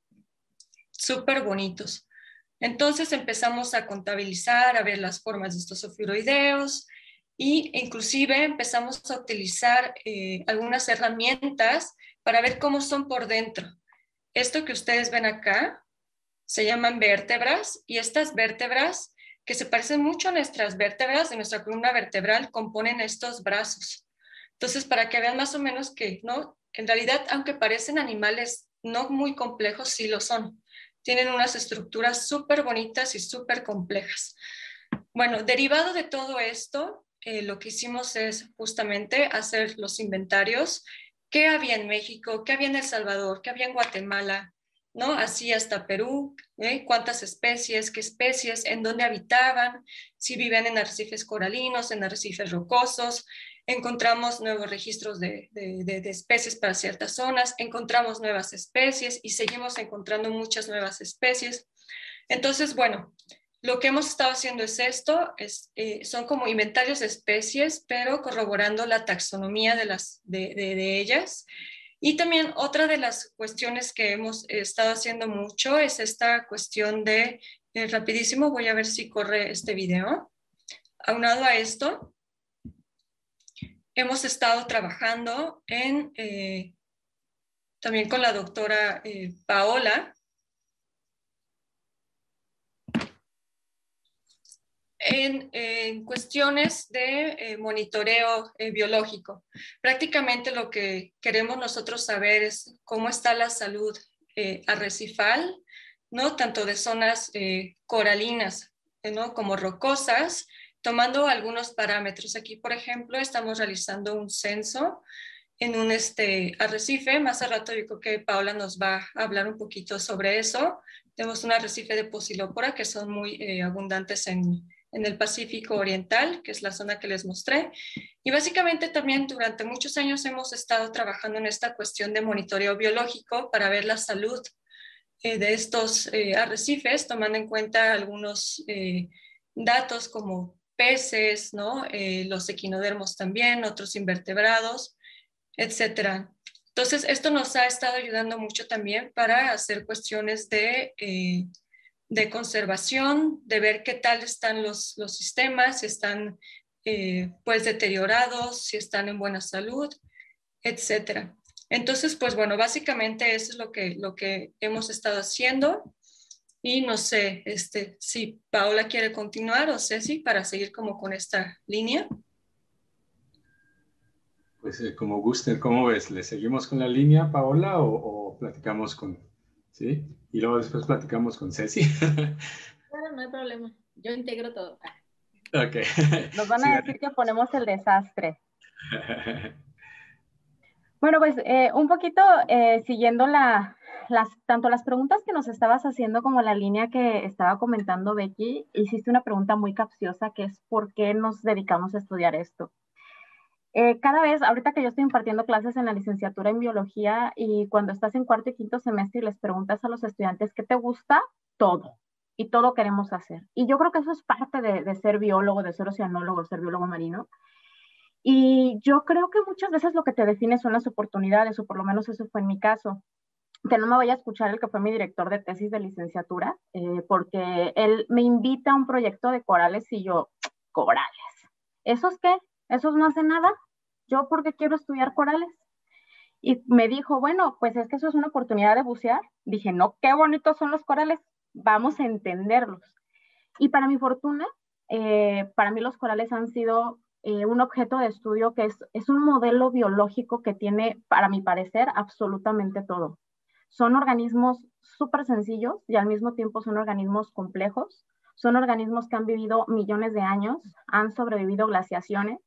[SPEAKER 4] Súper bonitos. Entonces empezamos a contabilizar, a ver las formas de estos ofiuroideos e inclusive empezamos a utilizar algunas herramientas para ver cómo son por dentro. Esto que ustedes ven acá se llaman vértebras, y estas vértebras, que se parecen mucho a nuestras vértebras de nuestra columna vertebral, componen estos brazos. Entonces, para que vean más o menos que, ¿no?, en realidad, aunque parecen animales no muy complejos, sí lo son. Tienen unas estructuras súper bonitas y súper complejas. Bueno, derivado de todo esto, lo que hicimos es justamente hacer los inventarios. ¿Qué había en México? ¿Qué había en El Salvador? ¿Qué había en Guatemala? ¿No? Así hasta Perú, cuántas especies, qué especies, en dónde habitaban, si vivían en arrecifes coralinos, en arrecifes rocosos. Encontramos nuevos registros de especies para ciertas zonas, encontramos nuevas especies y seguimos encontrando muchas nuevas especies. Entonces, bueno, lo que hemos estado haciendo es esto, son como inventarios de especies, pero corroborando la taxonomía de ellas. Y también otra de las cuestiones que hemos estado haciendo mucho es esta cuestión de, rapidísimo, voy a ver si corre este video. Aunado a esto, hemos estado trabajando también con la doctora Paola, en cuestiones de monitoreo biológico. Prácticamente lo que queremos nosotros saber es cómo está la salud arrecifal, ¿no?, tanto de zonas coralinas, ¿no?, como rocosas, tomando algunos parámetros. Aquí, por ejemplo, estamos realizando un censo en un arrecife. Más al rato yo creo que Paola nos va a hablar un poquito sobre eso. Tenemos un arrecife de Posilópora que son muy abundantes en el Pacífico Oriental, que es la zona que les mostré. Y básicamente también durante muchos años hemos estado trabajando en esta cuestión de monitoreo biológico para ver la salud de estos arrecifes, tomando en cuenta algunos datos como peces, ¿no?, los equinodermos también, otros invertebrados, etcétera. Entonces, esto nos ha estado ayudando mucho también para hacer cuestiones de conservación, de ver qué tal están los sistemas, si están pues deteriorados, si están en buena salud, etcétera. Entonces, pues bueno, básicamente eso es lo que hemos estado haciendo. Y no sé si Paola quiere continuar o Ceci para seguir como con esta línea.
[SPEAKER 2] Pues como gusten, ¿cómo ves? ¿Le seguimos con la línea, Paola, o platicamos con... ¿Sí? Y luego después platicamos con Ceci.
[SPEAKER 5] Claro, no hay problema. Yo integro todo.
[SPEAKER 2] Ok.
[SPEAKER 3] Nos van
[SPEAKER 2] Sí,
[SPEAKER 3] a decir que ponemos el desastre. Bueno, pues un poquito siguiendo tanto las preguntas que nos estabas haciendo como la línea que estaba comentando Becky, hiciste una pregunta muy capciosa que es ¿por qué nos dedicamos a estudiar esto? Cada vez, ahorita que yo estoy impartiendo clases en la licenciatura en biología y cuando estás en cuarto y quinto semestre y les preguntas a los estudiantes qué te gusta, todo. Y todo queremos hacer. Y yo creo que eso es parte de ser biólogo, de ser oceanólogo, de ser biólogo marino. Y yo creo que muchas veces lo que te define son las oportunidades, o por lo menos eso fue en mi caso. Que no me vaya a escuchar el que fue mi director de tesis de licenciatura, porque él me invita a un proyecto de corales y yo, corales. ¿Esos qué? ¿Esos no hacen nada? ¿Yo por qué quiero estudiar corales? Y me dijo, bueno, pues es que eso es una oportunidad de bucear. Dije, no, qué bonitos son los corales, vamos a entenderlos. Y para mi fortuna, para mí los corales han sido un objeto de estudio que es un modelo biológico que tiene, para mi parecer, absolutamente todo. Son organismos súper sencillos y al mismo tiempo son organismos complejos. Son organismos que han vivido millones de años, han sobrevivido glaciaciones.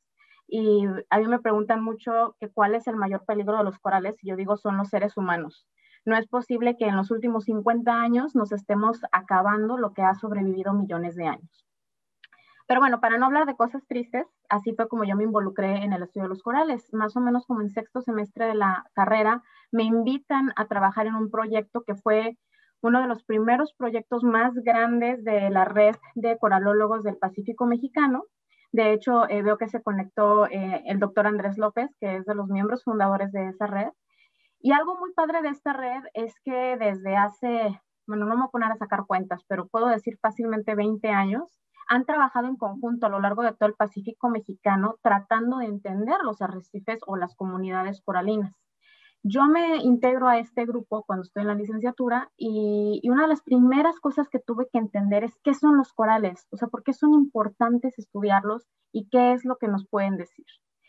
[SPEAKER 3] Y a mí me preguntan mucho que cuál es el mayor peligro de los corales y yo digo son los seres humanos. No es posible que en los últimos 50 años nos estemos acabando lo que ha sobrevivido millones de años. Pero bueno, para no hablar de cosas tristes, así fue como yo me involucré en el estudio de los corales. Más o menos como en sexto semestre de la carrera, me invitan a trabajar en un proyecto que fue uno de los primeros proyectos más grandes de la red de coralólogos del Pacífico mexicano. De hecho, veo que se conectó el doctor Andrés López, que es de los miembros fundadores de esa red. Y algo muy padre de esta red es que desde hace, bueno, no me voy a poner a sacar cuentas, pero puedo decir fácilmente 20 años, han trabajado en conjunto a lo largo de todo el Pacífico mexicano tratando de entender los arrecifes o las comunidades coralinas. Yo me integro a este grupo cuando estoy en la licenciatura y una de las primeras cosas que tuve que entender es qué son los corales, o sea, por qué son importantes estudiarlos y qué es lo que nos pueden decir.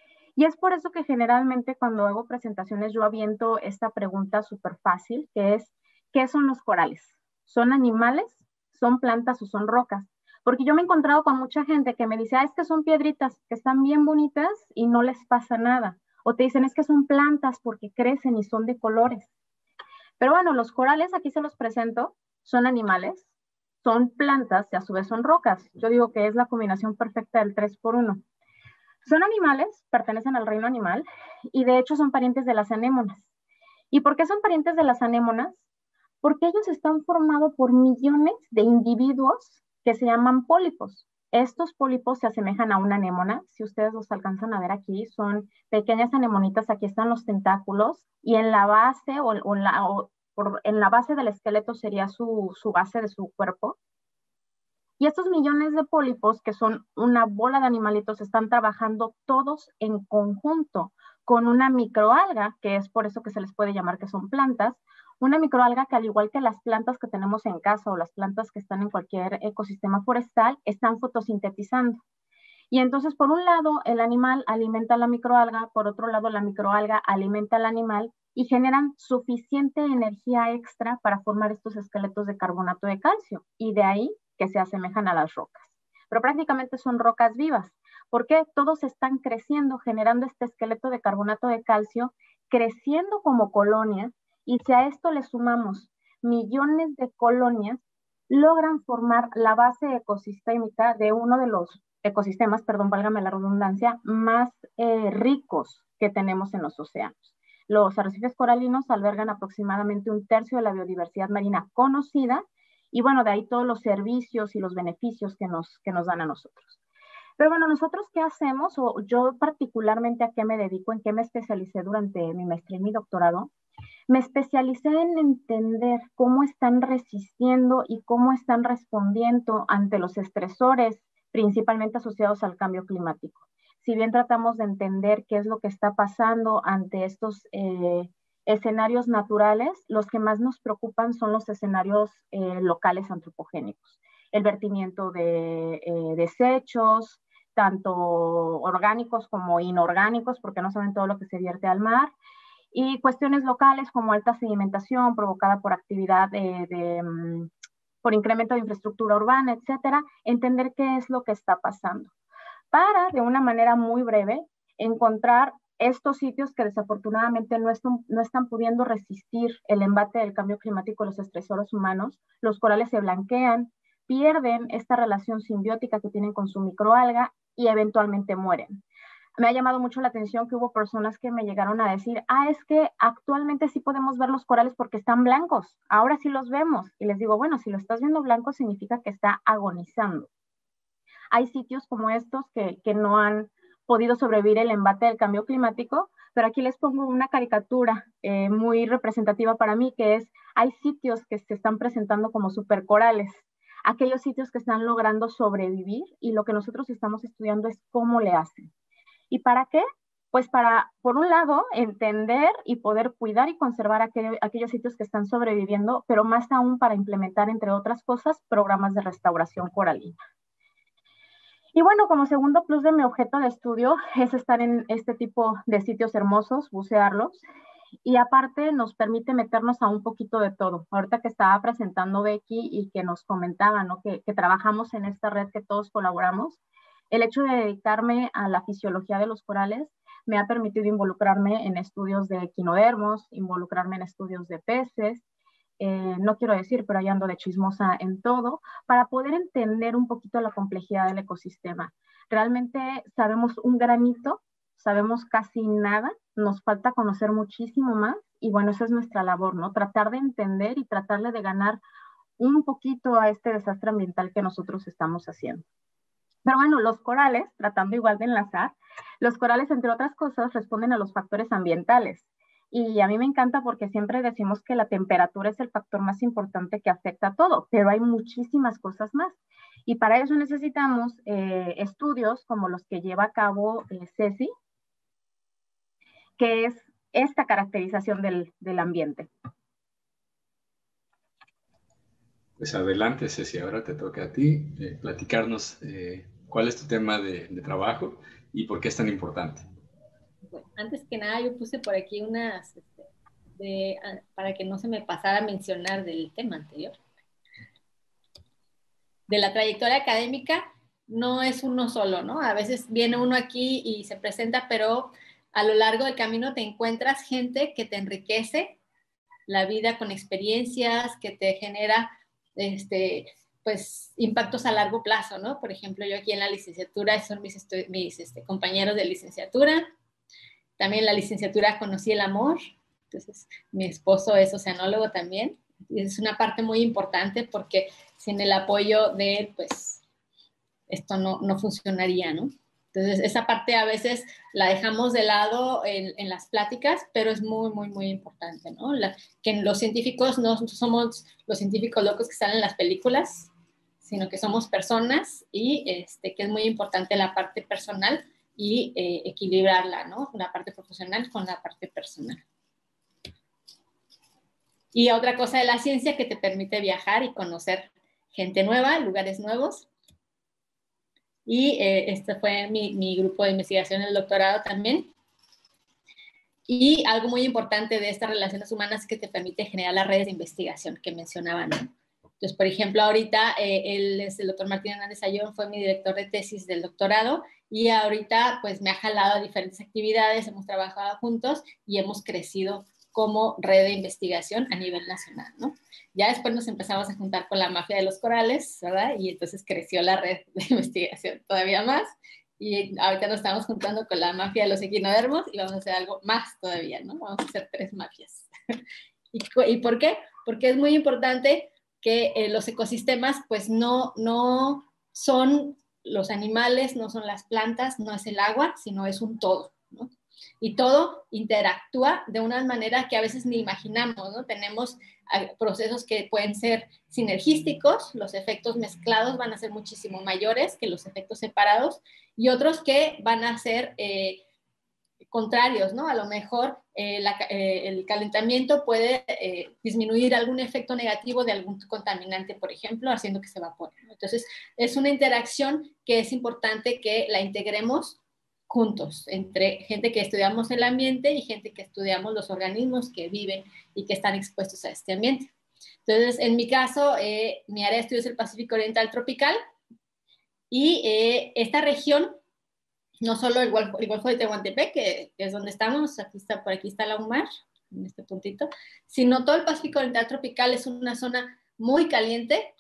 [SPEAKER 3] Y es por eso que generalmente cuando hago presentaciones yo aviento esta pregunta súper fácil, que es, ¿qué son los corales? ¿Son animales? ¿Son plantas o son rocas? Porque yo me he encontrado con mucha gente que me dice, es que son piedritas que están bien bonitas y no les pasa nada. O te dicen, es que son plantas porque crecen y son de colores. Pero bueno, los corales, aquí se los presento, son animales, son plantas y a su vez son rocas. Yo digo que es la combinación perfecta del 3x1. Son animales, pertenecen al reino animal y de hecho son parientes de las anémonas. ¿Y por qué son parientes de las anémonas? Porque ellos están formados por millones de individuos que se llaman pólipos. Estos pólipos se asemejan a una anémona. Si ustedes los alcanzan a ver aquí, son pequeñas anemonitas. Aquí están los tentáculos y en la base en la base del esqueleto sería su base de su cuerpo. Y estos millones de pólipos, que son una bola de animalitos, están trabajando todos en conjunto con una microalga, que es por eso que se les puede llamar que son plantas, una microalga que al igual que las plantas que tenemos en casa o las plantas que están en cualquier ecosistema forestal, están fotosintetizando. Y entonces, por un lado, el animal alimenta a la microalga, por otro lado, la microalga alimenta al animal y generan suficiente energía extra para formar estos esqueletos de carbonato de calcio. Y de ahí que se asemejan a las rocas. Pero prácticamente son rocas vivas. ¿Por qué? Todos están creciendo, generando este esqueleto de carbonato de calcio, creciendo como colonia, y si a esto le sumamos millones de colonias, logran formar la base ecosistémica de uno de los ecosistemas, perdón, válgame la redundancia, más ricos que tenemos en los océanos. Los arrecifes coralinos albergan aproximadamente 1/3 de la biodiversidad marina conocida, y bueno, de ahí todos los servicios y los beneficios que nos dan a nosotros. Pero bueno, nosotros ¿qué hacemos? O yo particularmente ¿a qué me dedico? ¿En qué me especialicé durante mi maestría y mi doctorado? Me especialicé en entender cómo están resistiendo y cómo están respondiendo ante los estresores, principalmente asociados al cambio climático. Si bien tratamos de entender qué es lo que está pasando ante estos escenarios naturales, los que más nos preocupan son los escenarios locales antropogénicos. El vertimiento de desechos, tanto orgánicos como inorgánicos, porque no saben todo lo que se vierte al mar, y cuestiones locales como alta sedimentación provocada por actividad por incremento de infraestructura urbana, etcétera, entender qué es lo que está pasando, para, de una manera muy breve, encontrar estos sitios que desafortunadamente no están pudiendo resistir el embate del cambio climático y los estresores humanos. Los corales se blanquean, pierden esta relación simbiótica que tienen con su microalga y eventualmente mueren. Me ha llamado mucho la atención que hubo personas que me llegaron a decir, es que actualmente sí podemos ver los corales porque están blancos, ahora sí los vemos. Y les digo, bueno, si lo estás viendo blanco significa que está agonizando. Hay sitios como estos que no han podido sobrevivir el embate del cambio climático, pero aquí les pongo una caricatura muy representativa para mí, que es, hay sitios que se están presentando como supercorales, aquellos sitios que están logrando sobrevivir, y lo que nosotros estamos estudiando es cómo le hacen. ¿Y para qué? Pues para, por un lado, entender y poder cuidar y conservar aquellos sitios que están sobreviviendo, pero más aún para implementar, entre otras cosas, programas de restauración coralina. Y bueno, como segundo plus de mi objeto de estudio es estar en este tipo de sitios hermosos, bucearlos, y aparte nos permite meternos a un poquito de todo. Ahorita que estaba presentando Becky y que nos comentaba, ¿no?, que trabajamos en esta red, que todos colaboramos, el hecho de dedicarme a la fisiología de los corales me ha permitido involucrarme en estudios de equinodermos, involucrarme en estudios de peces, no quiero decir, pero ahí ando de chismosa en todo, para poder entender un poquito la complejidad del ecosistema. Realmente sabemos un granito, sabemos casi nada, nos falta conocer muchísimo más, y bueno, esa es nuestra labor, ¿no? Tratar de entender y tratarle de ganar un poquito a este desastre ambiental que nosotros estamos haciendo. Pero bueno, los corales, tratando igual de enlazar, los corales, entre otras cosas, responden a los factores ambientales. Y a mí me encanta porque siempre decimos que la temperatura es el factor más importante que afecta a todo, pero hay muchísimas cosas más. Y para eso necesitamos estudios como los que lleva a cabo Ceci, que es esta caracterización del ambiente.
[SPEAKER 2] Pues adelante, Ceci, ahora te toca a ti platicarnos cuál es tu tema de trabajo y por qué es tan importante.
[SPEAKER 5] Bueno, antes que nada yo puse por aquí unas, para que no se me pasara a mencionar del tema anterior. De la trayectoria académica no es uno solo, ¿no? A veces viene uno aquí y se presenta, pero a lo largo del camino te encuentras gente que te enriquece la vida con experiencias, que te genera pues impactos a largo plazo, ¿no? Por ejemplo, yo aquí en la licenciatura son mis compañeros de licenciatura. También en la licenciatura conocí el amor, entonces mi esposo es oceanólogo también, y es una parte muy importante porque sin el apoyo de él, pues esto no funcionaría, ¿no? Entonces esa parte a veces la dejamos de lado en las pláticas, pero es muy, muy, muy importante, ¿no? Que los científicos no somos los científicos locos que salen en las películas, sino que somos personas y que es muy importante la parte personal y equilibrarla, ¿no? La parte profesional con la parte personal. Y otra cosa de la ciencia que te permite viajar y conocer gente nueva, lugares nuevos. Y este fue mi grupo de investigación en el doctorado también. Y algo muy importante de estas relaciones humanas es que te permite generar las redes de investigación que mencionaban, ¿no? Entonces, por ejemplo, ahorita el doctor Martín Hernández Ayón fue mi director de tesis del doctorado y ahorita pues me ha jalado a diferentes actividades, hemos trabajado juntos y hemos crecido como red de investigación a nivel nacional, ¿no? Ya después nos empezamos a juntar con la mafia de los corales, ¿verdad? Y entonces creció la red de investigación todavía más y ahorita nos estamos juntando con la mafia de los equinodermos y vamos a hacer algo más todavía, ¿no? Vamos a hacer 3 mafias. ¿Y por qué? Porque es muy importante que los ecosistemas pues no son los animales, no son las plantas, no es el agua, sino es un todo, ¿no? Y todo interactúa de una manera que a veces ni imaginamos, ¿no? Tenemos procesos que pueden ser sinergísticos, los efectos mezclados van a ser muchísimo mayores que los efectos separados, y otros que van a ser contrarios, ¿no? A lo mejor el calentamiento puede disminuir algún efecto negativo de algún contaminante, por ejemplo, haciendo que se evapore, ¿no? Entonces, es una interacción que es importante que la integremos juntos, entre gente que estudiamos el ambiente y gente que estudiamos los organismos que viven y que están expuestos a este ambiente. Entonces, en mi caso, mi área de estudio es el Pacífico Oriental Tropical, y esta región, no solo el Golfo de Tehuantepec, que es donde estamos, por aquí está la UMAR, en este puntito, sino todo el Pacífico Oriental Tropical es una zona muy caliente,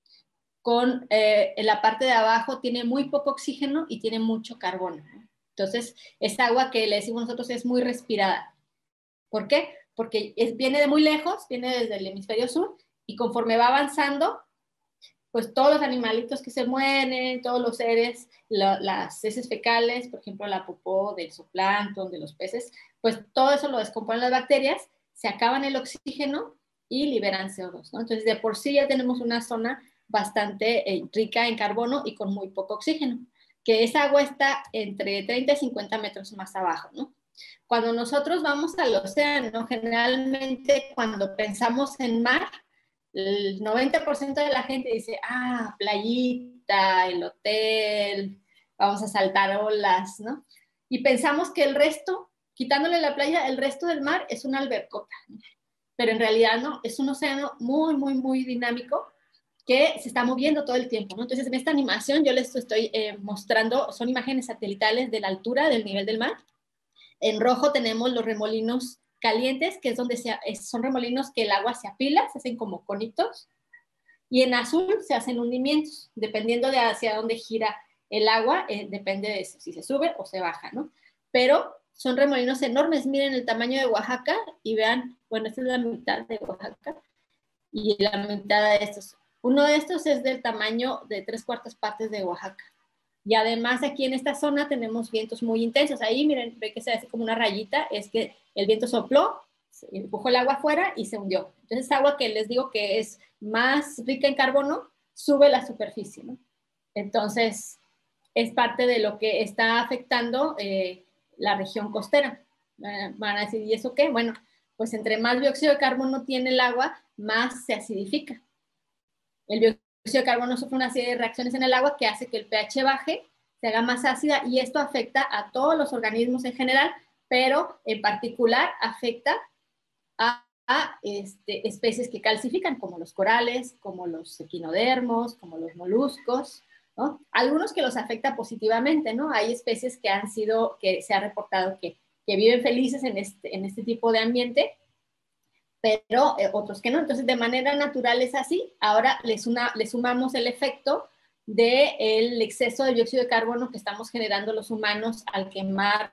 [SPEAKER 5] en la parte de abajo tiene muy poco oxígeno y tiene mucho carbono, ¿no? Entonces, esta agua que le decimos nosotros es muy respirada. ¿Por qué? Porque viene de muy lejos, viene desde el hemisferio sur, y conforme va avanzando, pues todos los animalitos que se mueren, todos los seres, las heces fecales, por ejemplo, la popó del zooplancton, de los peces, pues todo eso lo descomponen las bacterias, se acaban el oxígeno y liberan CO2, ¿no? Entonces, de por sí ya tenemos una zona bastante rica en carbono y con muy poco oxígeno, que esa agua está entre 30 y 50 metros más abajo, ¿no? Cuando nosotros vamos al océano, generalmente cuando pensamos en mar, el 90% de la gente dice, playita, el hotel, vamos a saltar olas, ¿no? Y pensamos que el resto, quitándole la playa, el resto del mar es una albercota, ¿no? Pero en realidad no, es un océano muy, muy, muy dinámico que se está moviendo todo el tiempo, ¿no? Entonces, en esta animación yo les estoy mostrando, son imágenes satelitales de la altura del nivel del mar. En rojo tenemos los remolinos calientes, que es donde son remolinos que el agua se apila, se hacen como conitos, y en azul se hacen hundimientos, dependiendo de hacia dónde gira el agua, depende de si se sube o se baja, ¿no? Pero son remolinos enormes, miren el tamaño de Oaxaca, y vean, bueno, esta es la mitad de Oaxaca, y la mitad de estos. Uno de estos es del tamaño de 3/4 partes de Oaxaca. Y además aquí en esta zona tenemos vientos muy intensos. Ahí miren, ve que se hace como una rayita, es que el viento sopló, empujó el agua afuera y se hundió. Entonces agua que les digo que es más rica en carbono, sube la superficie, ¿no? Entonces es parte de lo que está afectando la región costera. Van a decir, ¿y eso qué? Bueno, pues entre más dióxido de carbono tiene el agua, más se acidifica. El dióxido de carbono sufre una serie de reacciones en el agua que hace que el pH baje, se haga más ácida, y esto afecta a todos los organismos en general, pero en particular afecta a especies que calcifican, como los corales, como los equinodermos, como los moluscos, ¿no? Algunos que los afecta positivamente, ¿no? Hay especies que se ha reportado que viven felices en este tipo de ambiente, pero otros que no. Entonces, de manera natural es así. Ahora le sumamos el efecto del exceso de dióxido de carbono que estamos generando los humanos al quemar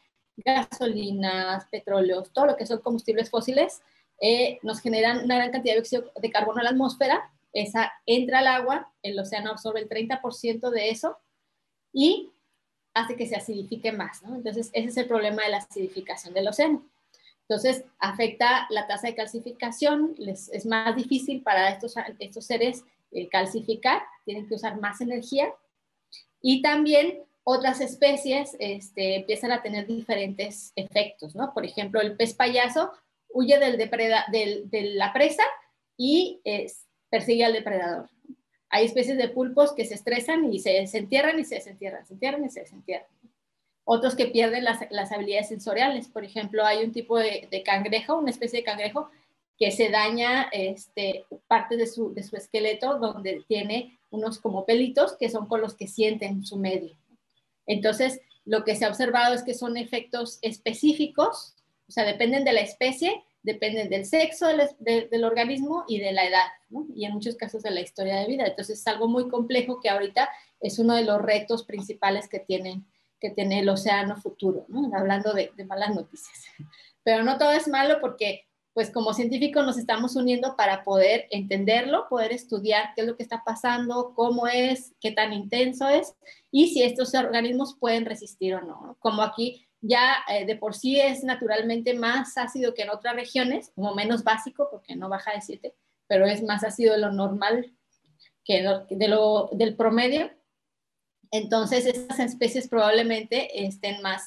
[SPEAKER 5] gasolinas, petróleos, todo lo que son combustibles fósiles, nos generan una gran cantidad de dióxido de carbono a la atmósfera. Esa entra al agua, el océano absorbe el 30% de eso y hace que se acidifique más, ¿no? Entonces, ese es el problema de la acidificación del océano. Entonces, afecta la tasa de calcificación, es más difícil para estos seres calcificar, tienen que usar más energía, y también otras especies empiezan a tener diferentes efectos, ¿no? Por ejemplo, el pez payaso huye de la presa y persigue al depredador. Hay especies de pulpos que se estresan y se entierran y se desentierran, se entierran y se desentierran. Otros que pierden las habilidades sensoriales. Por ejemplo, hay un tipo de cangrejo, una especie de cangrejo, que se daña parte de su esqueleto, donde tiene unos como pelitos que son con los que sienten su medio. Entonces, lo que se ha observado es que son efectos específicos, o sea, dependen de la especie, dependen del sexo del organismo y de la edad, ¿no? Y en muchos casos de la historia de vida. Entonces, es algo muy complejo que ahorita es uno de los retos principales que tiene el océano futuro, ¿no? Hablando de malas noticias. Pero no todo es malo, porque pues como científicos nos estamos uniendo para poder entenderlo, poder estudiar qué es lo que está pasando, cómo es, qué tan intenso es, y si estos organismos pueden resistir o no. Como aquí ya de por sí es naturalmente más ácido que en otras regiones, como menos básico, porque no baja de 7, pero es más ácido de lo normal que del promedio. Entonces, estas especies probablemente estén más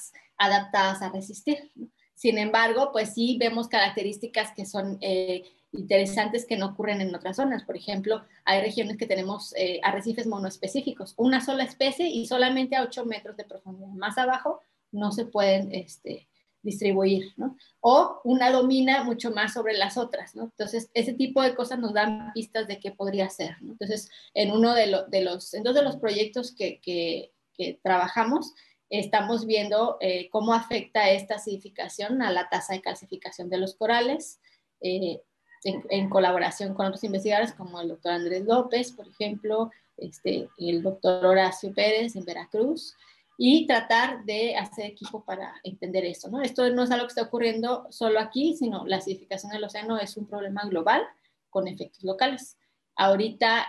[SPEAKER 5] adaptadas a resistir, ¿no? Sin embargo, pues sí vemos características que son interesantes que no ocurren en otras zonas. Por ejemplo, hay regiones que tenemos arrecifes monoespecíficos, una sola especie y solamente a 8 metros de profundidad. Más abajo no se pueden distribuir, ¿no? O una domina mucho más sobre las otras, ¿no? Entonces, ese tipo de cosas nos dan pistas de qué podría ser, ¿no? Entonces, en uno de los proyectos que trabajamos, estamos viendo cómo afecta esta acidificación a la tasa de calcificación de los corales, en colaboración con otros investigadores como el doctor Andrés López, por ejemplo, el doctor Horacio Pérez en Veracruz, y tratar de hacer equipo para entender esto, ¿no? Esto no es algo que está ocurriendo solo aquí, sino la acidificación del océano es un problema global con efectos locales. Ahorita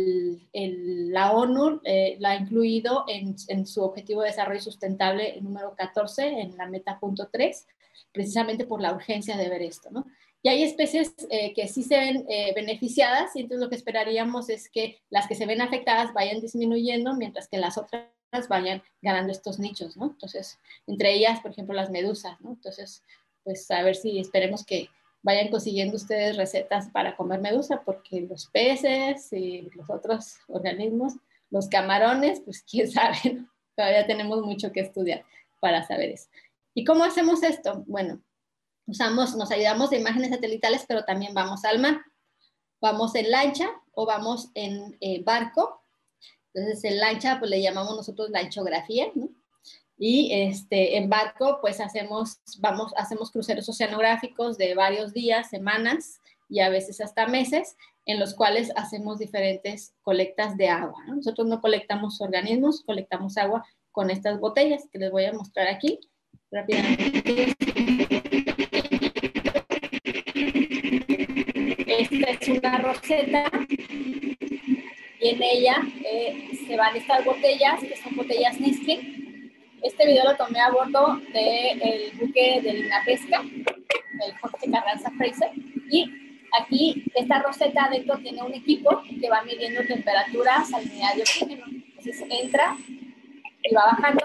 [SPEAKER 5] la ONU la ha incluido en su Objetivo de Desarrollo Sustentable número 14, en la meta punto 3, precisamente por la urgencia de ver esto, ¿no? Y hay especies que sí se ven beneficiadas, y entonces lo que esperaríamos es que las que se ven afectadas vayan disminuyendo, mientras que las otras vayan ganando estos nichos, ¿no? Entonces, entre ellas, por ejemplo, las medusas, ¿no? Entonces, pues a ver si esperemos que vayan consiguiendo ustedes recetas para comer medusa, porque los peces y los otros organismos, los camarones, pues quién sabe, ¿no? Todavía tenemos mucho que estudiar para saber eso. ¿Y cómo hacemos esto? Bueno, nos ayudamos de imágenes satelitales, pero también vamos al mar. Vamos en lancha o vamos en barco. Entonces, en lancha, pues le llamamos nosotros lanchografía, ¿no? Y en barco, pues hacemos cruceros oceanográficos de varios días, semanas y a veces hasta meses, en los cuales hacemos diferentes colectas de agua, ¿no? Nosotros no colectamos organismos, colectamos agua con estas botellas que les voy a mostrar aquí rápidamente. Esta es una roseta y en ella se van estas botellas, que son botellas Niskin. Este video lo tomé a bordo del buque de Lina Pesca, el Jorge Carranza Fraser, y aquí esta roseta adentro tiene un equipo que va midiendo temperatura, salinidad y oxígeno. Entonces entra y va bajando,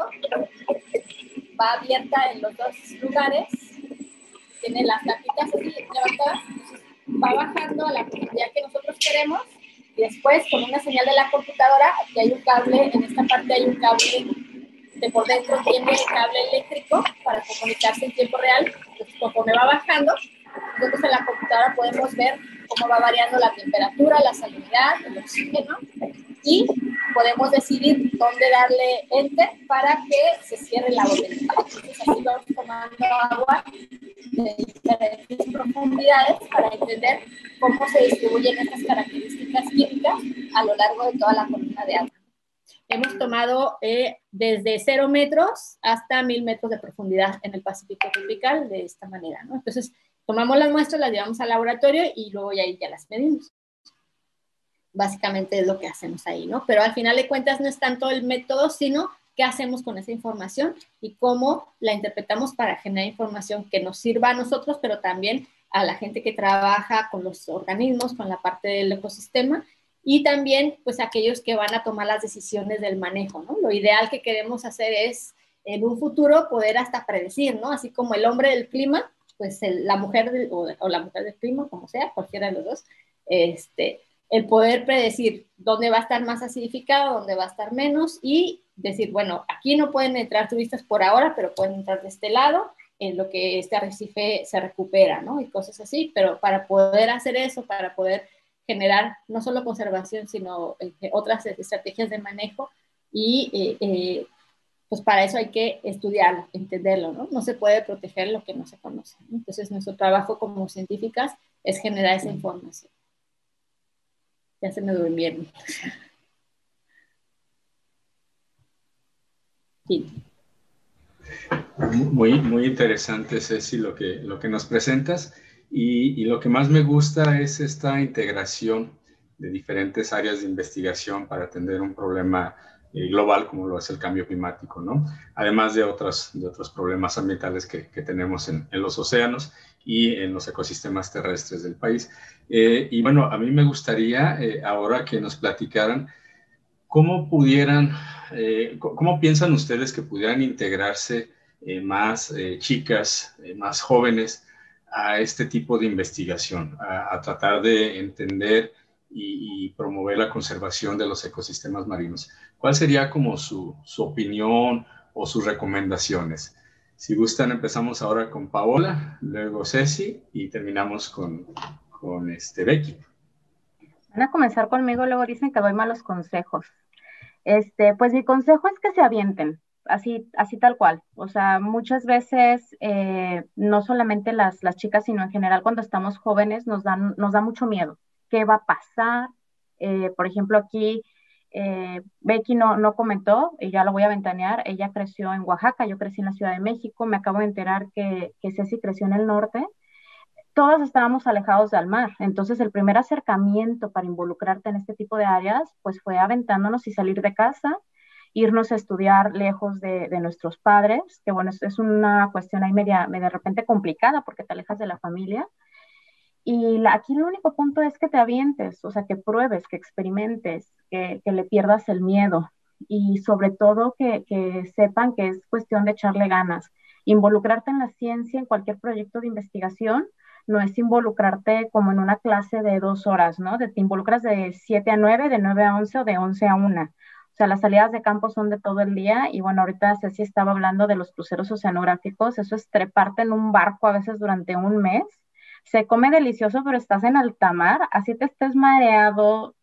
[SPEAKER 5] va abierta en los dos lugares, tiene las tapitas así levantadas, entonces va bajando a la profundidad que nosotros queremos, y después con una señal de la computadora, aquí hay un cable, en esta parte hay un cable que por dentro tiene el cable eléctrico para comunicarse en tiempo real. Entonces, conforme va bajando, nosotros en la computadora podemos ver cómo va variando la temperatura, la salinidad, el oxígeno, y podemos decidir dónde darle enter para que se cierre la botella. Entonces, así vamos tomando agua de diferentes profundidades para entender cómo se distribuyen estas características químicas a lo largo de toda la columna de agua. Hemos tomado desde 0 metros hasta 1000 metros de profundidad en el Pacífico tropical de esta manera, ¿no? Entonces, tomamos las muestras, las llevamos al laboratorio y luego ya las medimos. Básicamente es lo que hacemos ahí, ¿no? Pero al final de cuentas no es tanto el método, sino qué hacemos con esa información y cómo la interpretamos para generar información que nos sirva a nosotros, pero también a la gente que trabaja con los organismos, con la parte del ecosistema, y también, pues, aquellos que van a tomar las decisiones del manejo, ¿no? Lo ideal que queremos hacer es, en un futuro, poder hasta predecir, ¿no? Así como el hombre del clima, pues la mujer o la mujer del clima, como sea, cualquiera de los dos, el poder predecir dónde va a estar más acidificado, dónde va a estar menos, y decir, bueno, aquí no pueden entrar turistas por ahora, pero pueden entrar de este lado, en lo que este arrecife se recupera, ¿no? Y cosas así, pero para poder hacer eso, para poder generar no solo conservación, sino otras estrategias de manejo, y pues para eso hay que estudiarlo, entenderlo, ¿no? No se puede proteger lo que no se conoce, ¿no? Entonces nuestro trabajo como científicas es generar esa información. Ya se me durmieron. Sí.
[SPEAKER 2] Muy interesante, Ceci, lo que nos presentas, y lo que más me gusta es esta integración de diferentes áreas de investigación para atender un problema global como lo es el cambio climático, ¿no? Además de otros problemas ambientales que tenemos en los océanos y en los ecosistemas terrestres del país. Y bueno, a mí me gustaría ahora que nos platicaran cómo piensan ustedes que pudieran integrarse más chicas, más jóvenes a este tipo de investigación, a tratar de entender y promover la conservación de los ecosistemas marinos. ¿Cuál sería como su opinión o sus recomendaciones? Si gustan, empezamos ahora con Paola, luego Ceci y terminamos con Becky.
[SPEAKER 3] Van a comenzar conmigo, luego dicen que doy malos consejos. Pues mi consejo es que se avienten, así tal cual. O sea, muchas veces, no solamente las chicas, sino en general cuando estamos jóvenes nos da mucho miedo. ¿Qué va a pasar? Por ejemplo, aquí Becky no comentó, y ya lo voy a ventanear, ella creció en Oaxaca, yo crecí en la Ciudad de México, me acabo de enterar que Ceci creció en el norte. Todos estábamos alejados del mar, entonces el primer acercamiento para involucrarte en este tipo de áreas, pues fue aventándonos y salir de casa, irnos a estudiar lejos de nuestros padres, que bueno, es una cuestión ahí media de repente complicada porque te alejas de la familia. Y aquí el único punto es que te avientes, o sea, que pruebes, que experimentes, que le pierdas el miedo y sobre todo que sepan que es cuestión de echarle ganas. Involucrarte en la ciencia, en cualquier proyecto de investigación, no es involucrarte como en una clase de 2 horas, ¿no? Te involucras de 7 a 9, de 9 a 11 o de 11 a 1. O sea, las salidas de campo son de todo el día y bueno, ahorita Ceci estaba hablando de los cruceros oceanográficos, eso es treparte en un barco a veces durante un mes. Se come delicioso, pero estás en alta mar, así te estés mareado,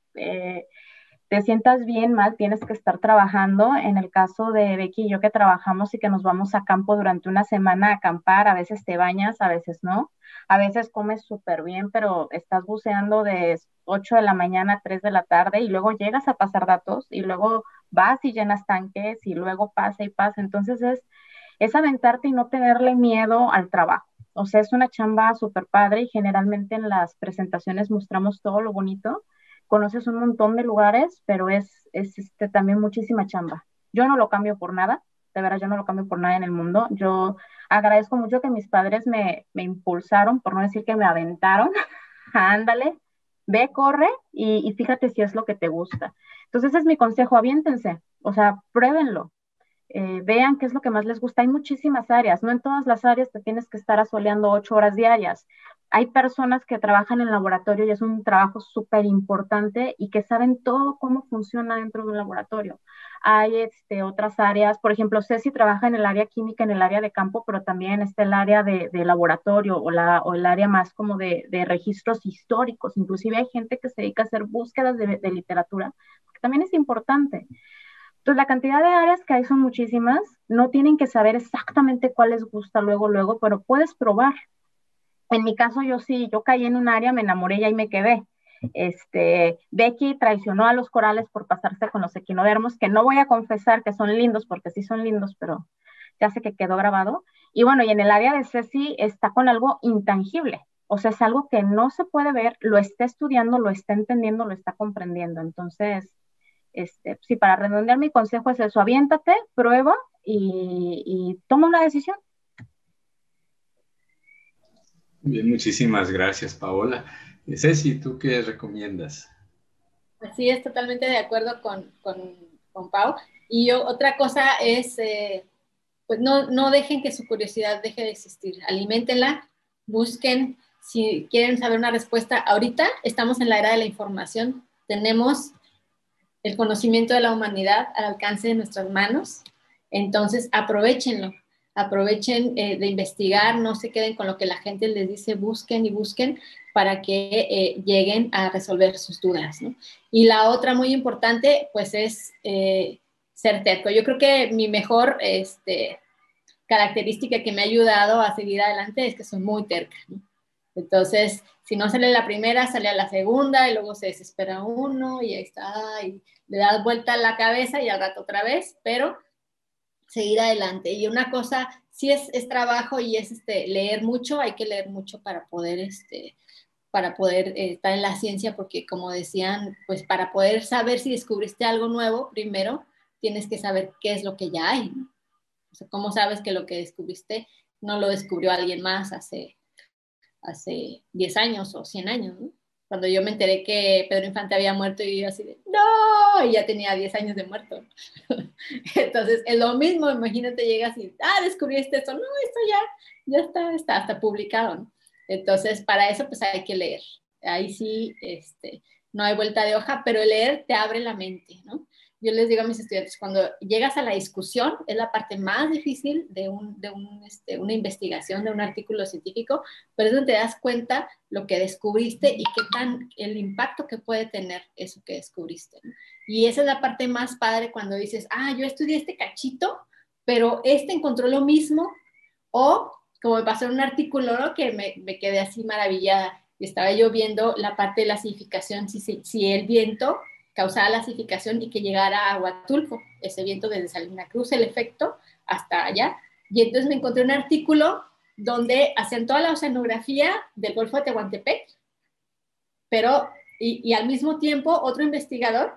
[SPEAKER 3] te sientas bien mal, tienes que estar trabajando. En el caso de Becky y yo que trabajamos y que nos vamos a campo durante una semana a acampar, a veces te bañas, a veces no, a veces comes súper bien, pero estás buceando de 8 de la mañana a 3 de la tarde y luego llegas a pasar datos y luego vas y llenas tanques y luego pasa y pasa. Entonces es aventarte y no tenerle miedo al trabajo. O sea, es una chamba súper padre y generalmente en las presentaciones mostramos todo lo bonito. Conoces un montón de lugares, pero es también muchísima chamba. Yo no lo cambio por nada, de verdad, yo no lo cambio por nada en el mundo. Yo agradezco mucho que mis padres me impulsaron, por no decir que me aventaron. Ándale, ve, corre y fíjate si es lo que te gusta. Entonces, ese es mi consejo, aviéntense, o sea, pruébenlo. Vean qué es lo que más les gusta. Hay muchísimas áreas, no en todas las áreas te tienes que estar asoleando 8 horas diarias. Hay personas que trabajan en laboratorio y es un trabajo súper importante y que saben todo cómo funciona dentro de un laboratorio. Hay otras áreas, por ejemplo, Ceci trabaja en el área química, en el área de campo, pero también está el área de laboratorio o el área más como de registros históricos. Inclusive hay gente que se dedica a hacer búsquedas de literatura, que también es importante. Entonces, la cantidad de áreas que hay son muchísimas, no tienen que saber exactamente cuál les gusta luego, pero puedes probar. En mi caso, yo sí, yo caí en un área, me enamoré y ahí me quedé. Becky traicionó a los corales por pasarse con los equinodermos, que no voy a confesar que son lindos, porque sí son lindos, pero ya sé que quedó grabado. Y bueno, y en el área de Ceci está con algo intangible, o sea, es algo que no se puede ver, lo está estudiando, lo está entendiendo, lo está comprendiendo. Entonces, sí, para redondear mi consejo es eso, aviéntate, prueba y toma una decisión.
[SPEAKER 2] Bien, muchísimas gracias, Paola. Ceci, ¿tú qué recomiendas?
[SPEAKER 5] Así es, totalmente de acuerdo con Pau. Y yo, otra cosa es, pues no dejen que su curiosidad deje de existir. Aliméntenla, busquen, si quieren saber una respuesta. Ahorita estamos en la era de la información, tenemos el conocimiento de la humanidad al alcance de nuestras manos, entonces aprovechenlo, aprovechen de investigar, no se queden con lo que la gente les dice, busquen y busquen para que lleguen a resolver sus dudas, ¿no? Y la otra muy importante, pues es ser terco. Yo creo que mi mejor característica que me ha ayudado a seguir adelante es que soy muy terca, ¿no? Entonces, si no sale la primera, sale a la segunda y luego se desespera uno y ahí está, y le das vuelta a la cabeza y al rato otra vez, pero seguir adelante. Y una cosa, sí es trabajo y es leer mucho, hay que leer mucho para poder, estar en la ciencia, porque como decían, pues para poder saber si descubriste algo nuevo, primero tienes que saber qué es lo que ya hay, ¿no? O sea, ¿cómo sabes que lo que descubriste no lo descubrió alguien más hace 10 años o 100 años, ¿no? Cuando yo me enteré que Pedro Infante había muerto y yo así de, no, y ya tenía 10 años de muerto. Entonces, es lo mismo, imagínate, llegas y, descubriste esto, no, esto ya está hasta publicado, ¿no? Entonces, para eso, pues hay que leer. Ahí sí, no hay vuelta de hoja, pero leer te abre la mente, ¿no? Yo les digo a mis estudiantes, cuando llegas a la discusión, es la parte más difícil de una investigación, de un artículo científico, pero es donde te das cuenta lo que descubriste y el impacto que puede tener eso que descubriste, ¿no? Y esa es la parte más padre cuando dices, yo estudié este cachito, pero encontró lo mismo, o como me pasó en un artículo, ¿no? Que me quedé así maravillada, y estaba yo viendo la parte de la acidificación, si el viento causaba la acidificación y que llegara a Huatulco, ese viento desde Salina Cruz, el efecto hasta allá. Y entonces me encontré un artículo donde hacían toda la oceanografía del Golfo de Tehuantepec, pero, y al mismo tiempo otro investigador,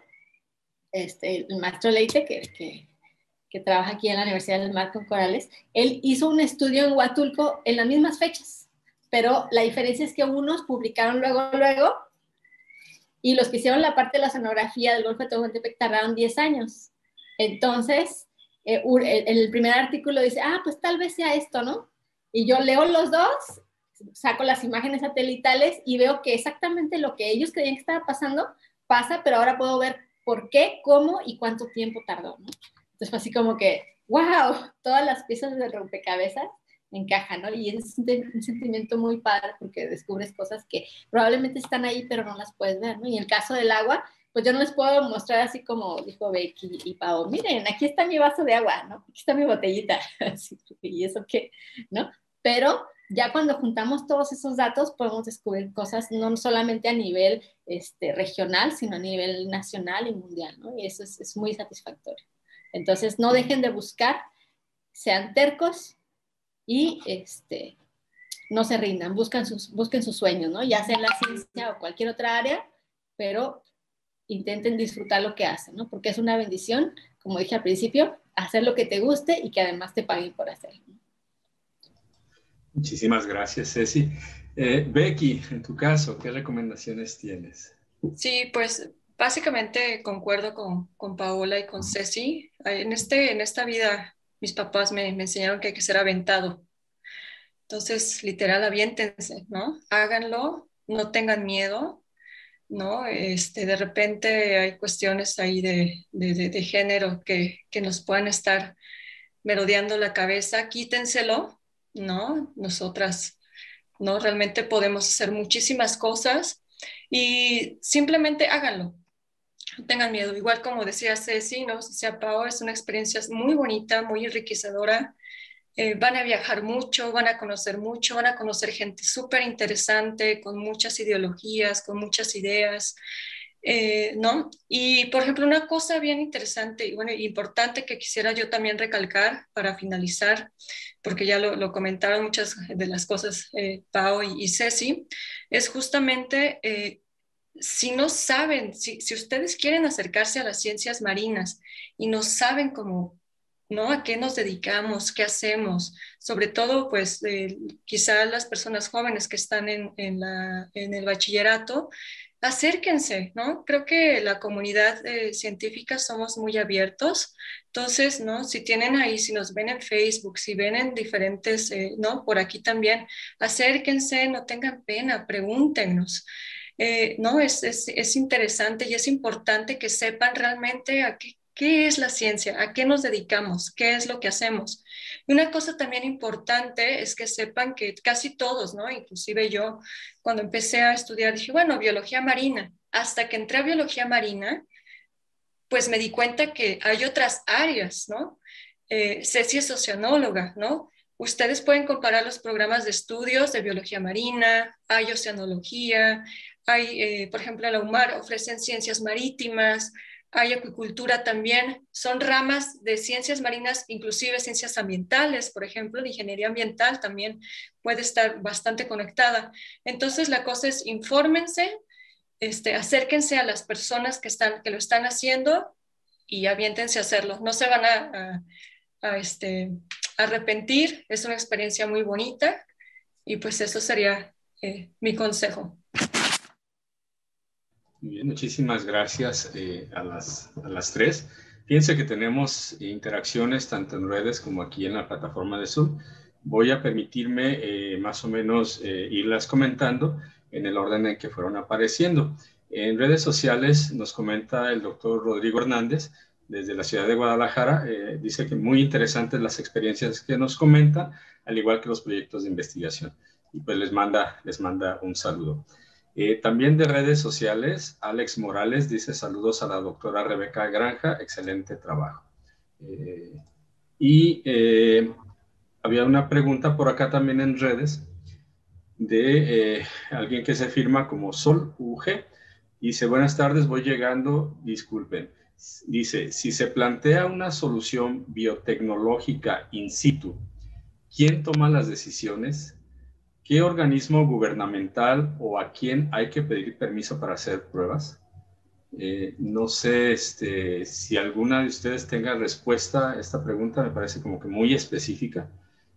[SPEAKER 5] el maestro Leite, que trabaja aquí en la Universidad del Mar con corales, él hizo un estudio en Huatulco en las mismas fechas, pero la diferencia es que unos publicaron luego, y los que hicieron la parte de la oceanografía del Golfo de Tehuantepec tardaron 10 años. Entonces, el primer artículo dice, pues tal vez sea esto, ¿no? Y yo leo los dos, saco las imágenes satelitales y veo que exactamente lo que ellos creían que estaba pasando, pasa, pero ahora puedo ver por qué, cómo y cuánto tiempo tardó, ¿no? Entonces fue así como que, wow, todas las piezas del rompecabezas encajan, ¿no? Y es un sentimiento muy padre porque descubres cosas que probablemente están ahí, pero no las puedes ver, ¿no? Y en el caso del agua, pues yo no les puedo mostrar así como dijo Becky y Pau, miren, aquí está mi vaso de agua, ¿no? Aquí está mi botellita, así, y eso qué, ¿no? Pero ya cuando juntamos todos esos datos podemos descubrir cosas no solamente a nivel regional, sino a nivel nacional y mundial, ¿no? Y eso es muy satisfactorio. Entonces, no dejen de buscar, sean tercos y no se rindan, busquen sus sueños, ¿no? Ya sea en la ciencia o cualquier otra área, pero intenten disfrutar lo que hacen, ¿no? Porque es una bendición, como dije al principio, hacer lo que te guste y que además te paguen por hacerlo.
[SPEAKER 2] Muchísimas gracias, Ceci. Becky, en tu caso, ¿qué recomendaciones tienes?
[SPEAKER 4] Sí, pues básicamente concuerdo con Paola y con Ceci. En esta vida, mis papás me enseñaron que hay que ser aventado. Entonces, literal, aviéntense, ¿no? Háganlo, no tengan miedo, ¿no? De repente hay cuestiones ahí de género que nos puedan estar merodeando la cabeza, quítenselo, ¿no? Nosotras, ¿no? Realmente podemos hacer muchísimas cosas y simplemente háganlo. No tengan miedo, igual como decía Ceci, ¿no? O sea, Pau, es una experiencia muy bonita, muy enriquecedora. Van a viajar mucho, van a conocer gente súper interesante, con muchas ideologías, con muchas ideas, ¿no? Y, por ejemplo, una cosa bien interesante y bueno, importante que quisiera yo también recalcar para finalizar, porque ya lo comentaron muchas de las cosas Pau y Ceci, es justamente si no saben, si ustedes quieren acercarse a las ciencias marinas y no saben cómo, ¿no? ¿A qué nos dedicamos? ¿Qué hacemos? Sobre todo, pues, quizá las personas jóvenes que están en el bachillerato, acérquense, ¿no? Creo que la comunidad científica somos muy abiertos. Entonces, ¿no? Si tienen ahí, si nos ven en Facebook, si ven en diferentes, ¿no? Por aquí también, acérquense, no tengan pena, pregúntenos. No, es interesante y es importante que sepan realmente qué es la ciencia, a qué nos dedicamos, qué es lo que hacemos. Y una cosa también importante es que sepan que casi todos, ¿no? Inclusive yo, cuando empecé a estudiar, dije, bueno, biología marina. Hasta que entré a biología marina, pues me di cuenta que hay otras áreas, ¿no? Ceci es oceanóloga, ¿no? Ustedes pueden comparar los programas de estudios de biología marina, hay oceanología, hay, por ejemplo, en la UMAR ofrecen ciencias marítimas, hay acuicultura también, son ramas de ciencias marinas, inclusive ciencias ambientales, por ejemplo, de ingeniería ambiental también puede estar bastante conectada. Entonces, la cosa es infórmense, acérquense a las personas que lo están haciendo y aviéntense a hacerlo. No se van a arrepentir, es una experiencia muy bonita y pues eso sería mi consejo.
[SPEAKER 2] Muy bien, muchísimas gracias a las tres. Fíjense que tenemos interacciones tanto en redes como aquí en la plataforma de Zoom. Voy a permitirme más o menos irlas comentando en el orden en que fueron apareciendo. En redes sociales nos comenta el doctor Rodrigo Hernández desde la ciudad de Guadalajara. Dice que muy interesantes las experiencias que nos comenta, al igual que los proyectos de investigación. Y pues les manda un saludo. También de redes sociales, Alex Morales dice saludos a la doctora Rebeca Granja, excelente trabajo. Había una pregunta por acá también en redes de alguien que se firma como Sol UG. Dice, buenas tardes, voy llegando, disculpen. Dice, si se plantea una solución biotecnológica in situ, ¿quién toma las decisiones? ¿Qué organismo gubernamental o a quién hay que pedir permiso para hacer pruebas? No sé si alguna de ustedes tenga respuesta a esta pregunta, me parece como que muy específica.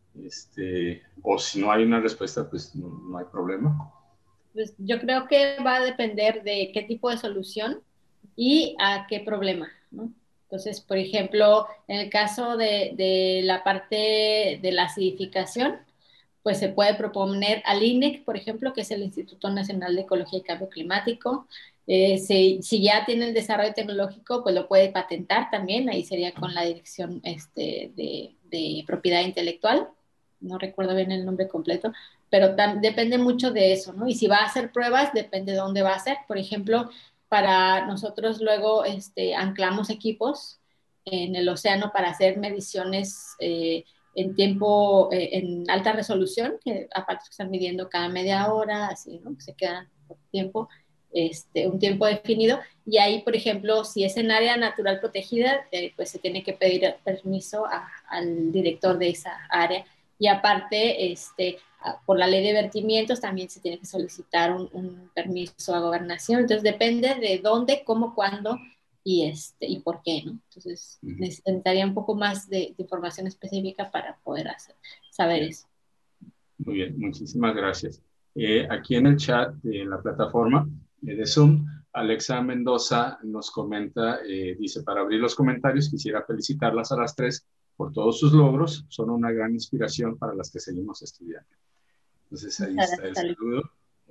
[SPEAKER 2] O si no hay una respuesta, pues no hay problema.
[SPEAKER 5] Pues yo creo que va a depender de qué tipo de solución y a qué problema, ¿no? Entonces, por ejemplo, en el caso de la parte de la acidificación, pues se puede proponer al INEC, por ejemplo, que es el Instituto Nacional de Ecología y Cambio Climático. Si ya tiene el desarrollo tecnológico, pues lo puede patentar también, ahí sería con la dirección de propiedad intelectual, no recuerdo bien el nombre completo, pero depende mucho de eso, ¿no? Y si va a hacer pruebas, depende de dónde va a hacer. Por ejemplo, para nosotros luego anclamos equipos en el océano para hacer mediciones en tiempo, en alta resolución, que aparte están midiendo cada media hora, así, ¿no? Que se quedan por tiempo, un tiempo definido. Y ahí, por ejemplo, si es en área natural protegida, pues se tiene que pedir permiso al director de esa área. Y aparte, por la ley de vertimientos también se tiene que solicitar un permiso a gobernación. Entonces depende de dónde, cómo, cuándo y por qué, ¿no? Entonces necesitaría un poco más de información específica para poder saber eso.
[SPEAKER 2] Muy bien, muchísimas gracias. Aquí en el chat de la plataforma de Zoom, Alexa Mendoza nos comenta, dice, para abrir los comentarios, quisiera felicitarlas a las tres por todos sus logros, son una gran inspiración para las que seguimos estudiando. Entonces ahí está el saludo.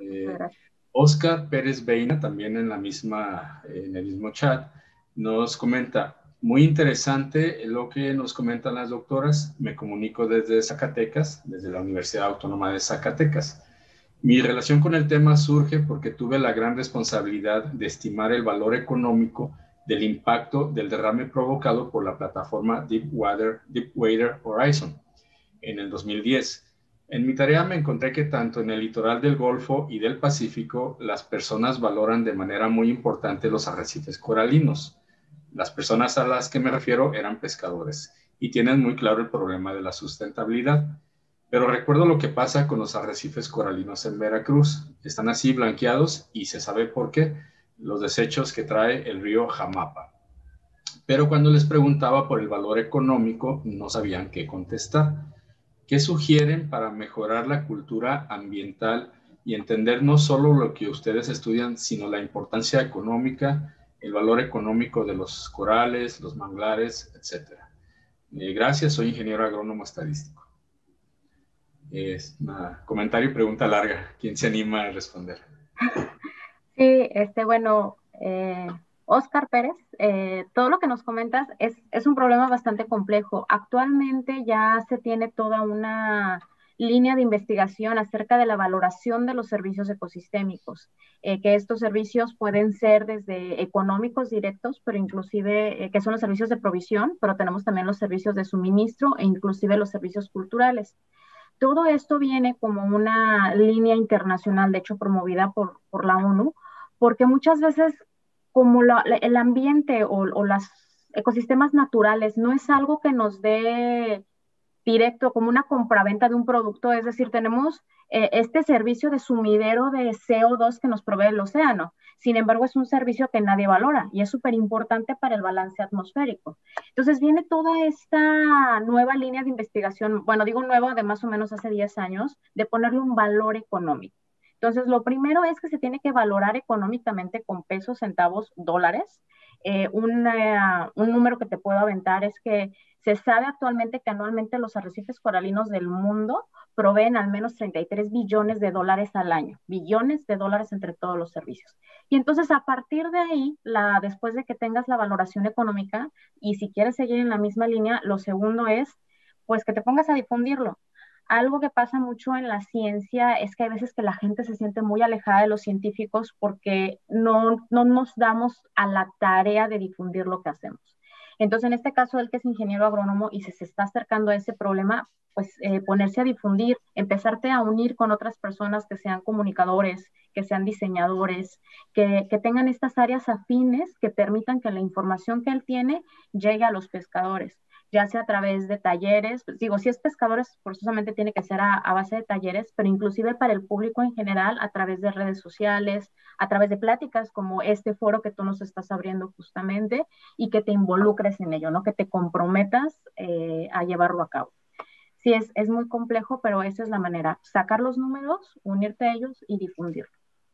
[SPEAKER 2] Oscar Pérez Beina, también en el mismo chat, nos comenta, muy interesante lo que nos comentan las doctoras, me comunico desde Zacatecas, desde la Universidad Autónoma de Zacatecas. Mi relación con el tema surge porque tuve la gran responsabilidad de estimar el valor económico del impacto del derrame provocado por la plataforma Deepwater Horizon en el 2010. En mi tarea me encontré que tanto en el litoral del Golfo y del Pacífico, las personas valoran de manera muy importante los arrecifes coralinos. Las personas a las que me refiero eran pescadores y tienen muy claro el problema de la sustentabilidad. Pero recuerdo lo que pasa con los arrecifes coralinos en Veracruz. Están así blanqueados y se sabe por qué, los desechos que trae el río Jamapa. Pero cuando les preguntaba por el valor económico, no sabían qué contestar. ¿Qué sugieren para mejorar la cultura ambiental y entender no solo lo que ustedes estudian, sino la importancia económica, el valor económico de los corales, los manglares, etcétera? Gracias, soy ingeniero agrónomo estadístico. Es un comentario y pregunta larga. ¿Quién se anima a responder?
[SPEAKER 3] Sí, Oscar Pérez, todo lo que nos comentas es un problema bastante complejo. Actualmente ya se tiene toda una línea de investigación acerca de la valoración de los servicios ecosistémicos, que estos servicios pueden ser desde económicos directos, pero inclusive, que son los servicios de provisión, pero tenemos también los servicios de suministro e inclusive los servicios culturales. Todo esto viene como una línea internacional, de hecho promovida por la ONU, porque muchas veces como el ambiente o los ecosistemas naturales no es algo que nos dé directo como una compraventa de un producto, es decir, tenemos este servicio de sumidero de CO2 que nos provee el océano. Sin embargo, es un servicio que nadie valora y es súper importante para el balance atmosférico. Entonces viene toda esta nueva línea de investigación, bueno, digo nueva de más o menos hace 10 años, de ponerle un valor económico. Entonces, lo primero es que se tiene que valorar económicamente con pesos, centavos, dólares. Un número que te puedo aventar es que se sabe actualmente que anualmente los arrecifes coralinos del mundo proveen al menos 33 billones de dólares al año, billones de dólares entre todos los servicios. Y entonces a partir de ahí, después de que tengas la valoración económica y si quieres seguir en la misma línea, lo segundo es pues que te pongas a difundirlo. Algo que pasa mucho en la ciencia es que hay veces que la gente se siente muy alejada de los científicos porque no nos damos a la tarea de difundir lo que hacemos. Entonces, en este caso, él que es ingeniero agrónomo y se está acercando a ese problema, pues ponerse a difundir, empezarte a unir con otras personas que sean comunicadores, que sean diseñadores, que tengan estas áreas afines que permitan que la información que él tiene llegue a los pescadores, ya sea a través de talleres, pues digo, si es pescadores, forzosamente tiene que ser a base de talleres, pero inclusive para el público en general, a través de redes sociales, a través de pláticas como este foro que tú nos estás abriendo justamente, y que te involucres en ello, ¿no? Que te comprometas a llevarlo a cabo. Sí, es muy complejo, pero esa es la manera, sacar los números, unirte a ellos y difundirlo.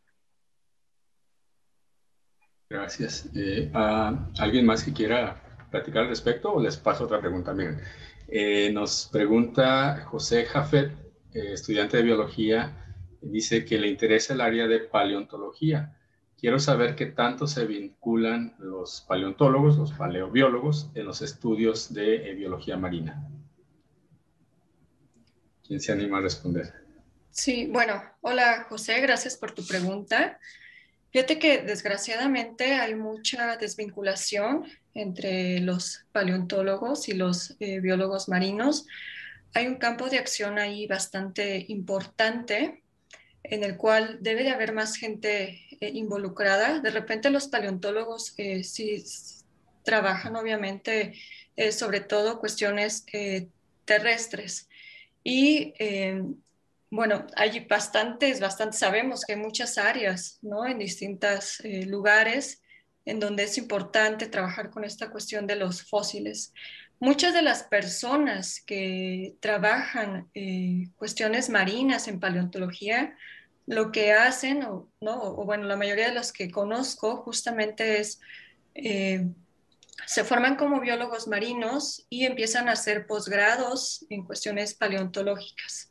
[SPEAKER 2] Gracias. ¿Alguien más que quiera platicar al respecto o les paso otra pregunta? Miren, nos pregunta José Jafet, estudiante de biología, dice que le interesa el área de paleontología. Quiero saber qué tanto se vinculan los paleontólogos, los paleobiólogos, en los estudios de biología marina. ¿Quién se anima a responder?
[SPEAKER 4] Sí, bueno, hola José, gracias por tu pregunta. Fíjate que desgraciadamente hay mucha desvinculación entre los paleontólogos y los biólogos marinos. Hay un campo de acción ahí bastante importante en el cual debe de haber más gente involucrada. De repente los paleontólogos sí trabajan obviamente sobre todo cuestiones terrestres y bueno, hay bastantes, sabemos que hay muchas áreas, ¿no? En distintos lugares en donde es importante trabajar con esta cuestión de los fósiles. Muchas de las personas que trabajan cuestiones marinas en paleontología, lo que hacen, ¿no? O bueno, la mayoría de los que conozco justamente es se forman como biólogos marinos y empiezan a hacer posgrados en cuestiones paleontológicas.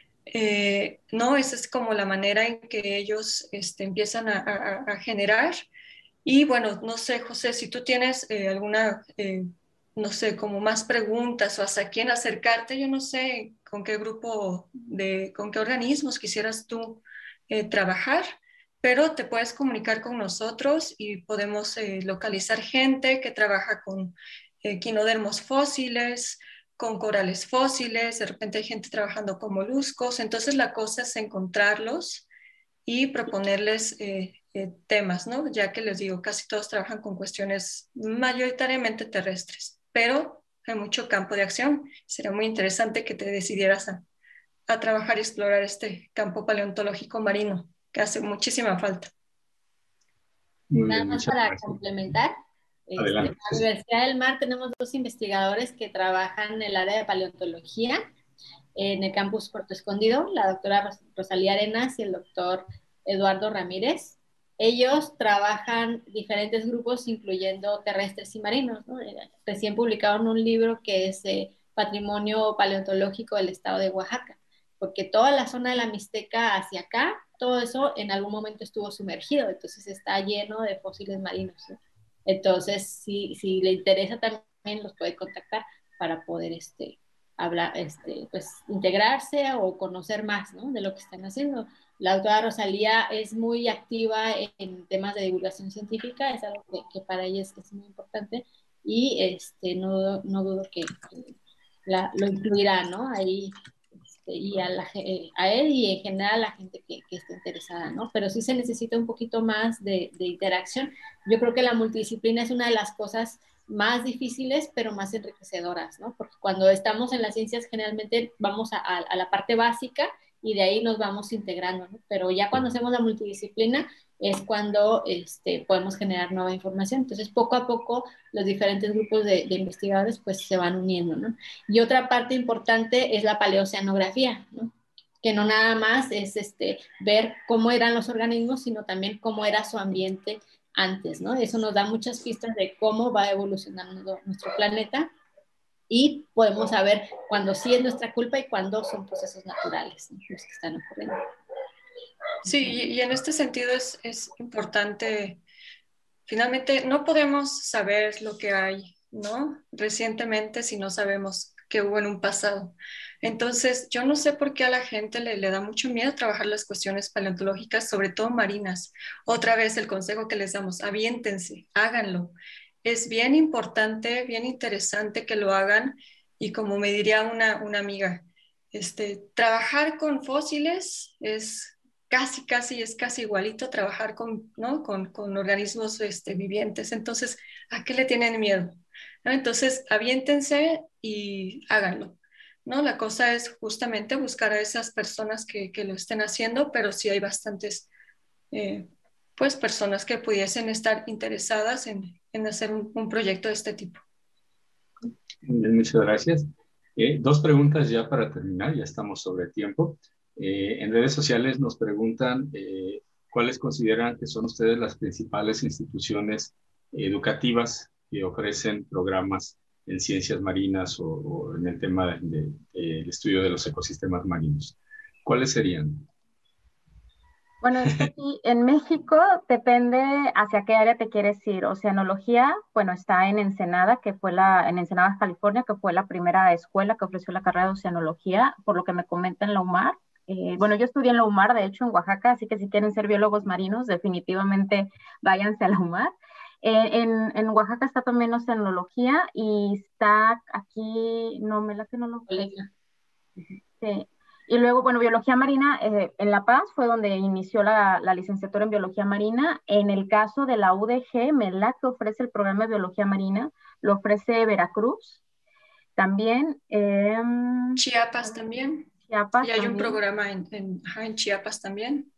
[SPEAKER 4] No, esa es como la manera en que ellos empiezan a generar. Y bueno, no sé, José, si tú tienes alguna, no sé, como más preguntas o hasta quién acercarte, yo no sé con qué grupo, con qué organismos quisieras tú trabajar, pero te puedes comunicar con nosotros y podemos localizar gente que trabaja con quinodermos fósiles, con corales fósiles, de repente hay gente trabajando con moluscos, entonces la cosa es encontrarlos y proponerles temas, ¿no? Ya que les digo, casi todos trabajan con cuestiones mayoritariamente terrestres, pero hay mucho campo de acción. Sería muy interesante que te decidieras a trabajar y explorar este campo paleontológico marino, que hace muchísima falta.
[SPEAKER 5] Nada más para complementar. En la Universidad del Mar tenemos 2 investigadores que trabajan en el área de paleontología en el campus Puerto Escondido, la doctora Rosalía Arenas y el doctor Eduardo Ramírez. Ellos trabajan diferentes grupos, incluyendo terrestres y marinos, ¿no? Recién publicaron un libro que es Patrimonio Paleontológico del Estado de Oaxaca, porque toda la zona de la Mixteca hacia acá, todo eso en algún momento estuvo sumergido, entonces está lleno de fósiles marinos, ¿no? Entonces, si le interesa también los puede contactar para poder hablar, pues, integrarse o conocer más, ¿no? De lo que están haciendo. La doctora Rosalía es muy activa en temas de divulgación científica, es algo que para ella es muy importante y no dudo que lo incluirá, ¿no? Ahí y a él y en general a la gente que esté interesada, ¿no? Pero sí se necesita un poquito más de interacción. Yo creo que la multidisciplina es una de las cosas más difíciles, pero más enriquecedoras, ¿no? Porque cuando estamos en las ciencias generalmente vamos a la parte básica y de ahí nos vamos integrando, ¿no? Pero ya cuando hacemos la multidisciplina es cuando podemos generar nueva información. Entonces, poco a poco, los diferentes grupos de investigadores pues se van uniendo, ¿no? Y otra parte importante es la paleoceanografía, ¿no? que no nada más es ver cómo eran los organismos, sino también cómo era su ambiente antes, ¿no? Eso nos da muchas pistas de cómo va evolucionando nuestro planeta y podemos saber cuándo sí es nuestra culpa y cuándo son procesos naturales, ¿no?, los que están ocurriendo.
[SPEAKER 4] Sí, y en este sentido es importante, finalmente no podemos saber lo que hay, ¿no?, recientemente si no sabemos qué hubo en un pasado. Entonces, yo no sé por qué a la gente le da mucho miedo trabajar las cuestiones paleontológicas, sobre todo marinas. Otra vez el consejo que les damos, aviéntense, háganlo. Es bien importante, bien interesante que lo hagan, y como me diría una amiga, trabajar con fósiles es casi igualito a trabajar con, ¿no?, con organismos vivientes. Entonces, ¿a qué le tienen miedo?, ¿no? Entonces, aviéntense y háganlo, ¿no? La cosa es justamente buscar a esas personas que lo estén haciendo, pero sí hay bastantes pues personas que pudiesen estar interesadas en hacer un proyecto de este tipo.
[SPEAKER 2] Bien, muchas gracias. Dos preguntas ya para terminar, ya estamos sobre tiempo. En redes sociales nos preguntan cuáles consideran que son ustedes las principales instituciones educativas que ofrecen programas en ciencias marinas o en el tema del estudio de los ecosistemas marinos. ¿Cuáles serían?
[SPEAKER 3] Bueno, es que aquí en México depende hacia qué área te quieres ir. Oceanología, bueno, está en Ensenada, en Ensenada, California, que fue la primera escuela que ofreció la carrera de oceanología, por lo que me comentan la UMAR. Bueno, yo estudié en la UMAR, de hecho, en Oaxaca, así que si quieren ser biólogos marinos, definitivamente váyanse a la UMAR. En Oaxaca está también oceanología y está aquí, no me la que no lo Sí. Y luego, bueno, biología marina en La Paz fue donde inició la licenciatura en biología marina. En el caso de la UDG, MELAC, que ofrece el programa de biología marina, lo ofrece Veracruz. También.
[SPEAKER 4] Chiapas también.
[SPEAKER 3] Chiapas
[SPEAKER 4] y hay
[SPEAKER 3] también.
[SPEAKER 4] Un programa en Chiapas también.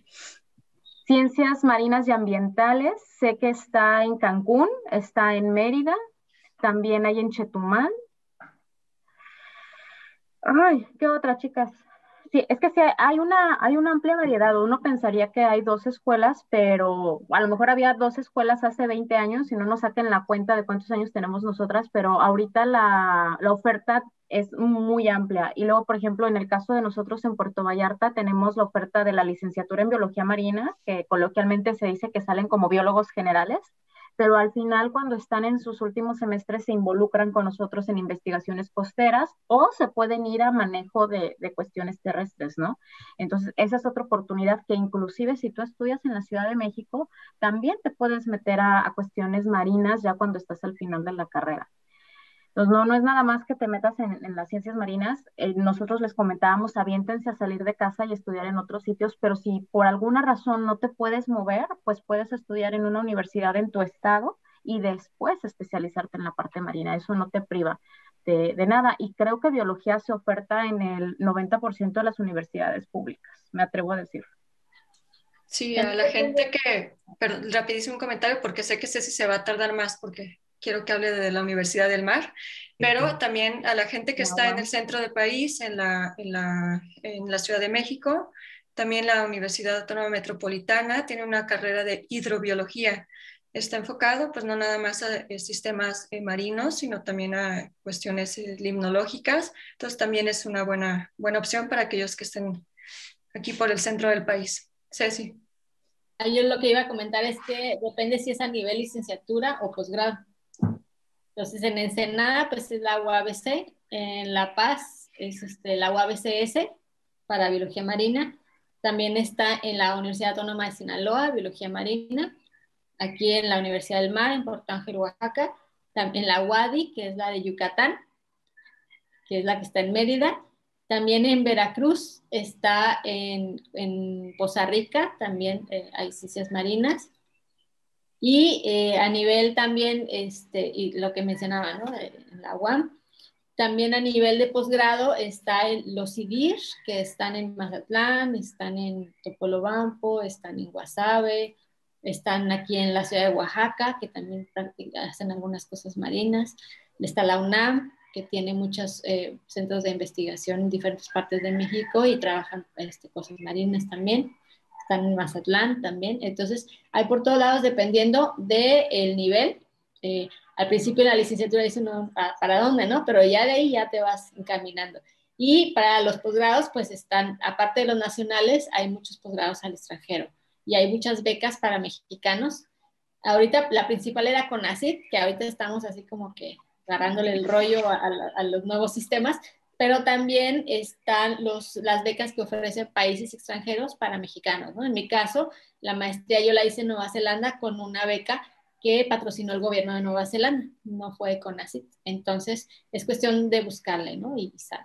[SPEAKER 3] Ciencias marinas y ambientales, sé que está en Cancún, está en Mérida, también hay en Chetumal. Ay, ¿qué otra, chicas? Sí, es que sí, hay una amplia variedad. Uno pensaría que hay dos escuelas, pero a lo mejor había dos escuelas hace 20 años, y no nos saquen la cuenta de cuántos años tenemos nosotras, pero ahorita la oferta es muy amplia. Y luego, por ejemplo, en el caso de nosotros en Puerto Vallarta, tenemos la oferta de la licenciatura en biología marina, que coloquialmente se dice que salen como biólogos generales, pero al final cuando están en sus últimos semestres se involucran con nosotros en investigaciones costeras o se pueden ir a manejo de cuestiones terrestres, ¿no? Entonces, esa es otra oportunidad que inclusive si tú estudias en la Ciudad de México, también te puedes meter a cuestiones marinas ya cuando estás al final de la carrera. Entonces, no es nada más que te metas en las ciencias marinas. Nosotros les comentábamos, aviéntense a salir de casa y estudiar en otros sitios, pero si por alguna razón no te puedes mover, pues puedes estudiar en una universidad en tu estado y después especializarte en la parte marina. Eso no te priva de nada. Y creo que biología se oferta en el 90% de las universidades públicas, me atrevo a decir.
[SPEAKER 4] Sí, a la gente pero rapidísimo un comentario porque sé que Ceci se va a tardar más porque quiero que hable de la Universidad del Mar, pero también a la gente que está en el centro del país, en la Ciudad de México, también la Universidad Autónoma Metropolitana tiene una carrera de hidrobiología. Está enfocado pues no nada más a sistemas marinos, sino también a cuestiones limnológicas. Entonces también es una buena opción para aquellos que estén aquí por el centro del país. Ceci.
[SPEAKER 5] Yo lo que iba a comentar es que depende si es a nivel licenciatura o posgrado. Entonces, en Ensenada, pues es la UABC, en La Paz es la UABCS para Biología Marina, también está en la Universidad Autónoma de Sinaloa, Biología Marina, aquí en la Universidad del Mar, en Porto Ángel, Oaxaca, también la UADY, que es la de Yucatán, que es la que está en Mérida, también en Veracruz, está en Poza Rica, también hay ciencias marinas. Y a nivel también, y lo que mencionaba, ¿no?, en la UAM, también a nivel de posgrado está los IDIR, que están en Mazatlán, están en Topolobampo, están en Guasave, están aquí en la ciudad de Oaxaca, que también hacen algunas cosas marinas. Está la UNAM, que tiene muchos centros de investigación en diferentes partes de México y trabajan cosas marinas también. Están en Mazatlán también. Entonces, hay por todos lados dependiendo del nivel. Al principio en la licenciatura dice uno, ¿para dónde, no? Pero ya de ahí ya te vas encaminando. Y para los posgrados, pues están, aparte de los nacionales, hay muchos posgrados al extranjero. Y hay muchas becas para mexicanos. Ahorita la principal era CONACYT, que ahorita estamos así como que agarrándole el rollo a los nuevos sistemas, pero también están las becas que ofrecen países extranjeros para mexicanos, ¿no? En mi caso, la maestría yo la hice en Nueva Zelanda con una beca que patrocinó el gobierno de Nueva Zelanda, no fue CONACYT. Entonces, es cuestión de buscarle, ¿no? Y sale.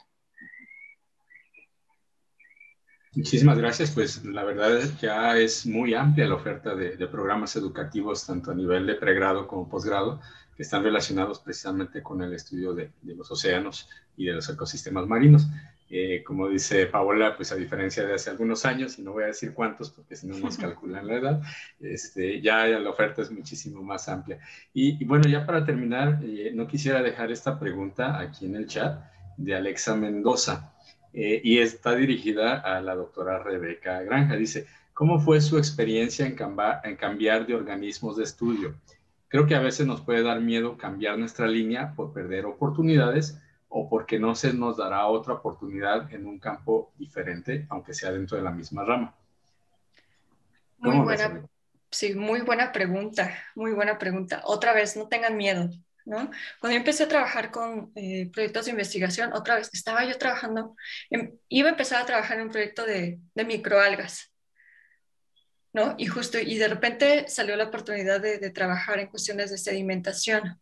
[SPEAKER 2] Muchísimas gracias, pues la verdad ya es muy amplia la oferta de programas educativos, tanto a nivel de pregrado como posgrado, que están relacionados precisamente con el estudio de los océanos y de los ecosistemas marinos. Como dice Paola, pues a diferencia de hace algunos años, y no voy a decir cuántos porque si no nos calculan la edad, ya la oferta es muchísimo más amplia. Y bueno, ya para terminar, no quisiera dejar esta pregunta aquí en el chat de Alexa Mendoza. Y está dirigida a la doctora Rebeca Granja. Dice, ¿cómo fue su experiencia en cambiar de organismos de estudio? Creo que a veces nos puede dar miedo cambiar nuestra línea por perder oportunidades o porque no se nos dará otra oportunidad en un campo diferente, aunque sea dentro de la misma rama.
[SPEAKER 4] Muy buena, sí, muy buena pregunta, muy buena pregunta. Otra vez, no tengan miedo, ¿no? Cuando yo empecé a trabajar con proyectos de investigación, otra vez estaba yo trabajando, iba a empezar a trabajar en un proyecto de microalgas, ¿no? Y de repente salió la oportunidad de trabajar en cuestiones de sedimentación.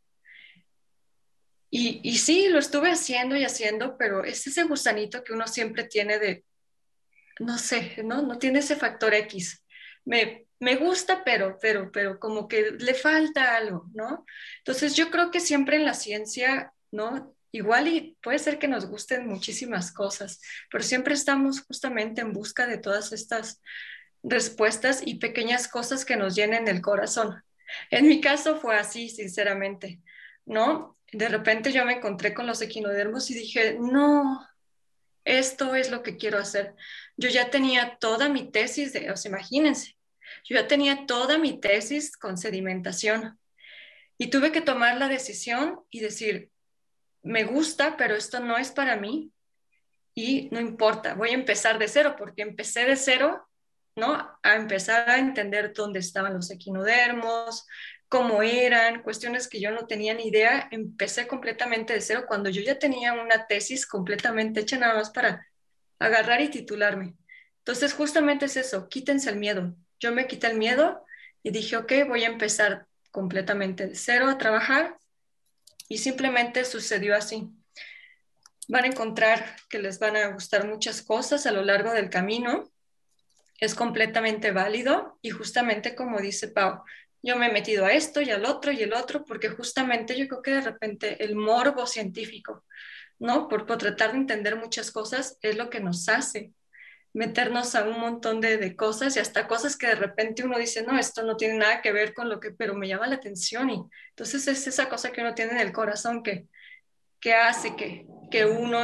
[SPEAKER 4] Y sí, lo estuve haciendo y haciendo, pero es ese gusanito que uno siempre tiene de, no sé, no tiene ese factor X. Me gusta, pero como que le falta algo, ¿no? Entonces yo creo que siempre en la ciencia, ¿no? Igual y puede ser que nos gusten muchísimas cosas, pero siempre estamos justamente en busca de todas estas respuestas y pequeñas cosas que nos llenen el corazón. En mi caso fue así, sinceramente, ¿no? De repente yo me encontré con los equinodermos y dije, no, esto es lo que quiero hacer. Yo ya tenía toda mi tesis, o sea, imagínense, yo ya tenía toda mi tesis con sedimentación y tuve que tomar la decisión y decir, me gusta, pero esto no es para mí y no importa, voy a empezar de cero porque empecé de cero, ¿no? A empezar a entender dónde estaban los equinodermos, cómo eran, cuestiones que yo no tenía ni idea. Empecé completamente de cero cuando yo ya tenía una tesis completamente hecha nada más para agarrar y titularme. Entonces, justamente es eso, quítense el miedo. Yo me quité el miedo y dije, ok, voy a empezar completamente de cero a trabajar y simplemente sucedió así. Van a encontrar que les van a gustar muchas cosas a lo largo del camino. Es completamente válido y justamente como dice Pau, yo me he metido a esto y al otro y el otro porque justamente yo creo que de repente el morbo científico, ¿no? Por tratar de entender muchas cosas es lo que nos hace meternos a un montón de cosas y hasta cosas que de repente uno dice, no, esto no tiene nada que ver con lo que, pero me llama la atención y entonces es esa cosa que uno tiene en el corazón que hace que uno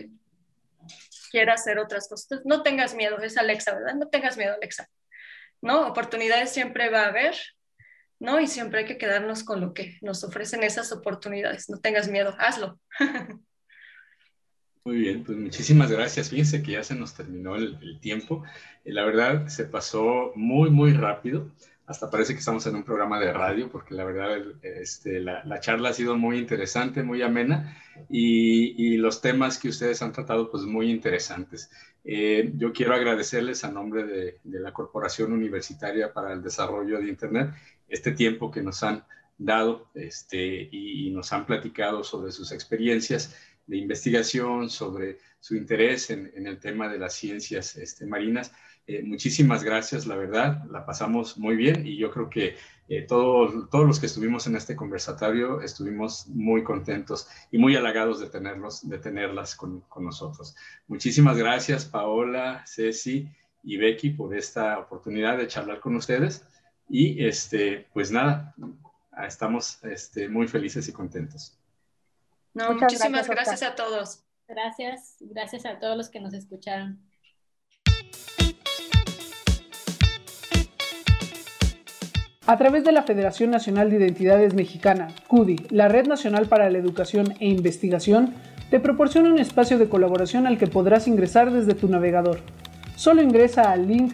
[SPEAKER 4] quiera hacer otras cosas. Entonces, no tengas miedo, es Alexa, ¿verdad? No tengas miedo, Alexa, ¿no? Oportunidades siempre va a haber, ¿no? Y siempre hay que quedarnos con lo que nos ofrecen esas oportunidades. No tengas miedo, hazlo.
[SPEAKER 2] Muy bien, pues muchísimas gracias. Fíjense que ya se nos terminó el tiempo. La verdad, se pasó muy, muy rápido. Hasta parece que estamos en un programa de radio, porque la verdad, la charla ha sido muy interesante, muy amena, y los temas que ustedes han tratado, pues muy interesantes. Yo quiero agradecerles a nombre de la Corporación Universitaria para el Desarrollo de Internet este tiempo que nos han dado y nos han platicado sobre sus experiencias de investigación, sobre su interés en el tema de las ciencias marinas. Muchísimas gracias, la verdad, la pasamos muy bien y yo creo que todos los que estuvimos en este conversatorio estuvimos muy contentos y muy halagados de tenerlas con nosotros. Muchísimas gracias, Paola, Ceci y Becky, por esta oportunidad de charlar con ustedes y pues nada, estamos muy felices y contentos.
[SPEAKER 4] No, muchísimas gracias a todos.
[SPEAKER 5] Gracias a todos los que nos escucharon.
[SPEAKER 1] A través de la Federación Nacional de Identidades Mexicana, CUDI, la Red Nacional para la Educación e Investigación, te proporciona un espacio de colaboración al que podrás ingresar desde tu navegador. Solo ingresa al link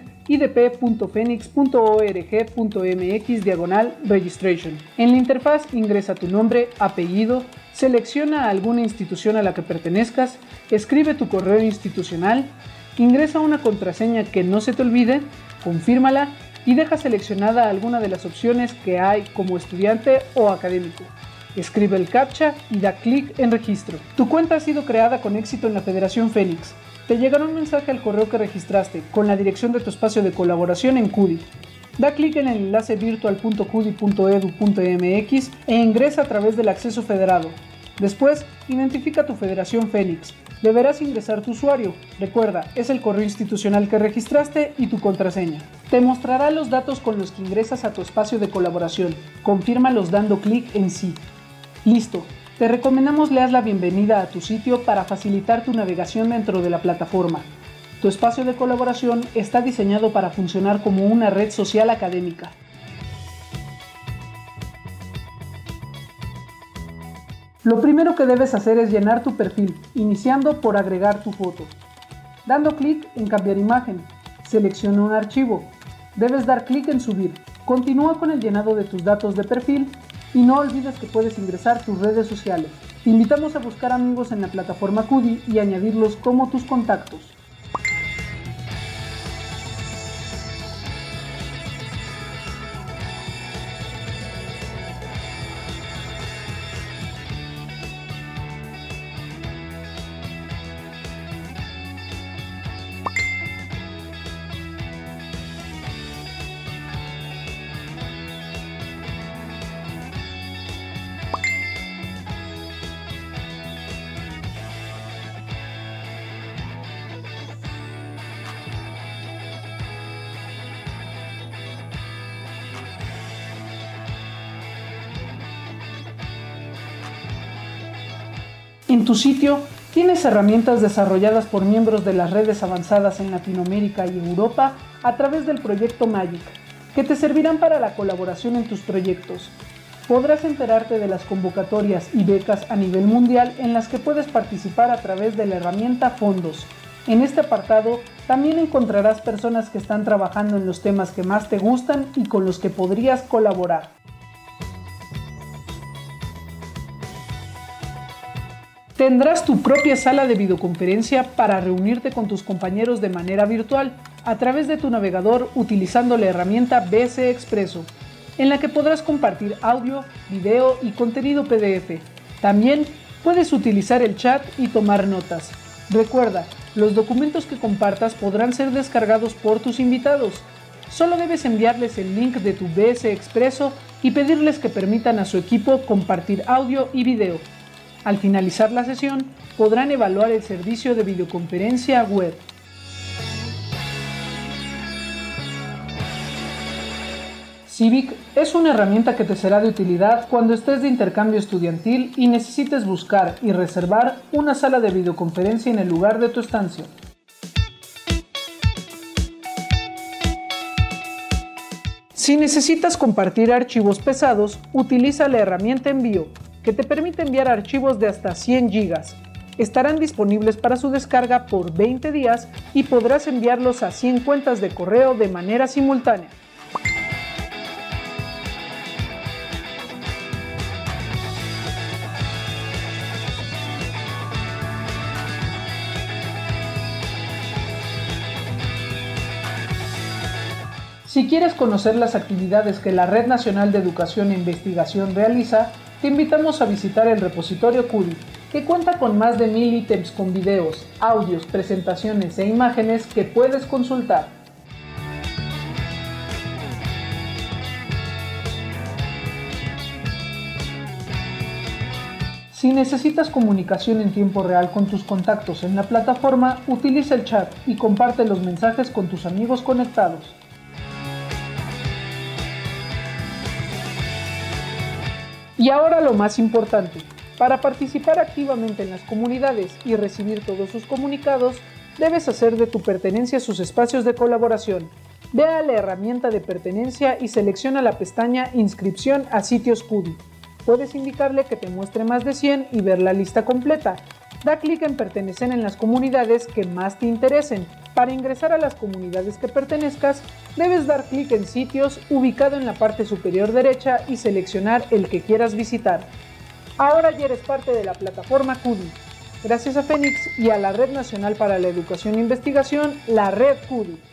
[SPEAKER 1] idp.phoenix.org.mx/registration. En la interfaz ingresa tu nombre, apellido, selecciona alguna institución a la que pertenezcas, escribe tu correo institucional, ingresa una contraseña que no se te olvide, confírmala y deja seleccionada alguna de las opciones que hay como estudiante o académico. Escribe el CAPTCHA y da clic en registro. Tu cuenta ha sido creada con éxito en la Federación Fénix. Te llegará un mensaje al correo que registraste con la dirección de tu espacio de colaboración en CUDI. Da clic en el enlace virtual.cudi.edu.mx e ingresa a través del acceso federado. Después, identifica tu Federación Fénix. Deberás ingresar tu usuario. Recuerda, es el correo institucional que registraste y tu contraseña. Te mostrará los datos con los que ingresas a tu espacio de colaboración. Confírmalos dando clic en sí. Listo. Te recomendamos leas la bienvenida a tu sitio para facilitar tu navegación dentro de la plataforma. Tu espacio de colaboración está diseñado para funcionar como una red social académica. Lo primero que debes hacer es llenar tu perfil, iniciando por agregar tu foto. Dando clic en cambiar imagen, selecciona un archivo. Debes dar clic en subir. Continúa con el llenado de tus datos de perfil y no olvides que puedes ingresar tus redes sociales. Te invitamos a buscar amigos en la plataforma CUDI y añadirlos como tus contactos. En tu sitio tienes herramientas desarrolladas por miembros de las redes avanzadas en Latinoamérica y Europa a través del proyecto MAGIC, que te servirán para la colaboración en tus proyectos. Podrás enterarte de las convocatorias y becas a nivel mundial en las que puedes participar a través de la herramienta Fondos. En este apartado también encontrarás personas que están trabajando en los temas que más te gustan y con los que podrías colaborar. Tendrás tu propia sala de videoconferencia para reunirte con tus compañeros de manera virtual a través de tu navegador utilizando la herramienta BC Expresso, en la que podrás compartir audio, video y contenido PDF. También puedes utilizar el chat y tomar notas. Recuerda, los documentos que compartas podrán ser descargados por tus invitados. Solo debes enviarles el link de tu BC Expresso y pedirles que permitan a su equipo compartir audio y video. Al finalizar la sesión, podrán evaluar el servicio de videoconferencia web. Civic es una herramienta que te será de utilidad cuando estés de intercambio estudiantil y necesites buscar y reservar una sala de videoconferencia en el lugar de tu estancia. Si necesitas compartir archivos pesados, utiliza la herramienta Envío, que te permite enviar archivos de hasta 100 GB. Estarán disponibles para su descarga por 20 días y podrás enviarlos a 100 cuentas de correo de manera simultánea. Si quieres conocer las actividades que la Red Nacional de Educación e Investigación realiza, te invitamos a visitar el repositorio CUDI, que cuenta con más de 1000 ítems con videos, audios, presentaciones e imágenes que puedes consultar. Si necesitas comunicación en tiempo real con tus contactos en la plataforma, utiliza el chat y comparte los mensajes con tus amigos conectados. Y ahora lo más importante, Para participar activamente en las comunidades y recibir todos sus comunicados, debes hacer de tu pertenencia sus espacios de colaboración. Ve a la herramienta de pertenencia y selecciona la pestaña Inscripción a sitios QUDI. Puedes indicarle que te muestre más de 100 y ver la lista completa. Da clic en Pertenecer en las comunidades que más te interesen. Para ingresar a las comunidades que pertenezcas, debes dar clic en Sitios ubicado en la parte superior derecha y seleccionar el que quieras visitar. Ahora ya eres parte de la plataforma QUDI. Gracias a Fénix y a la Red Nacional para la Educación e Investigación, la Red QUDI.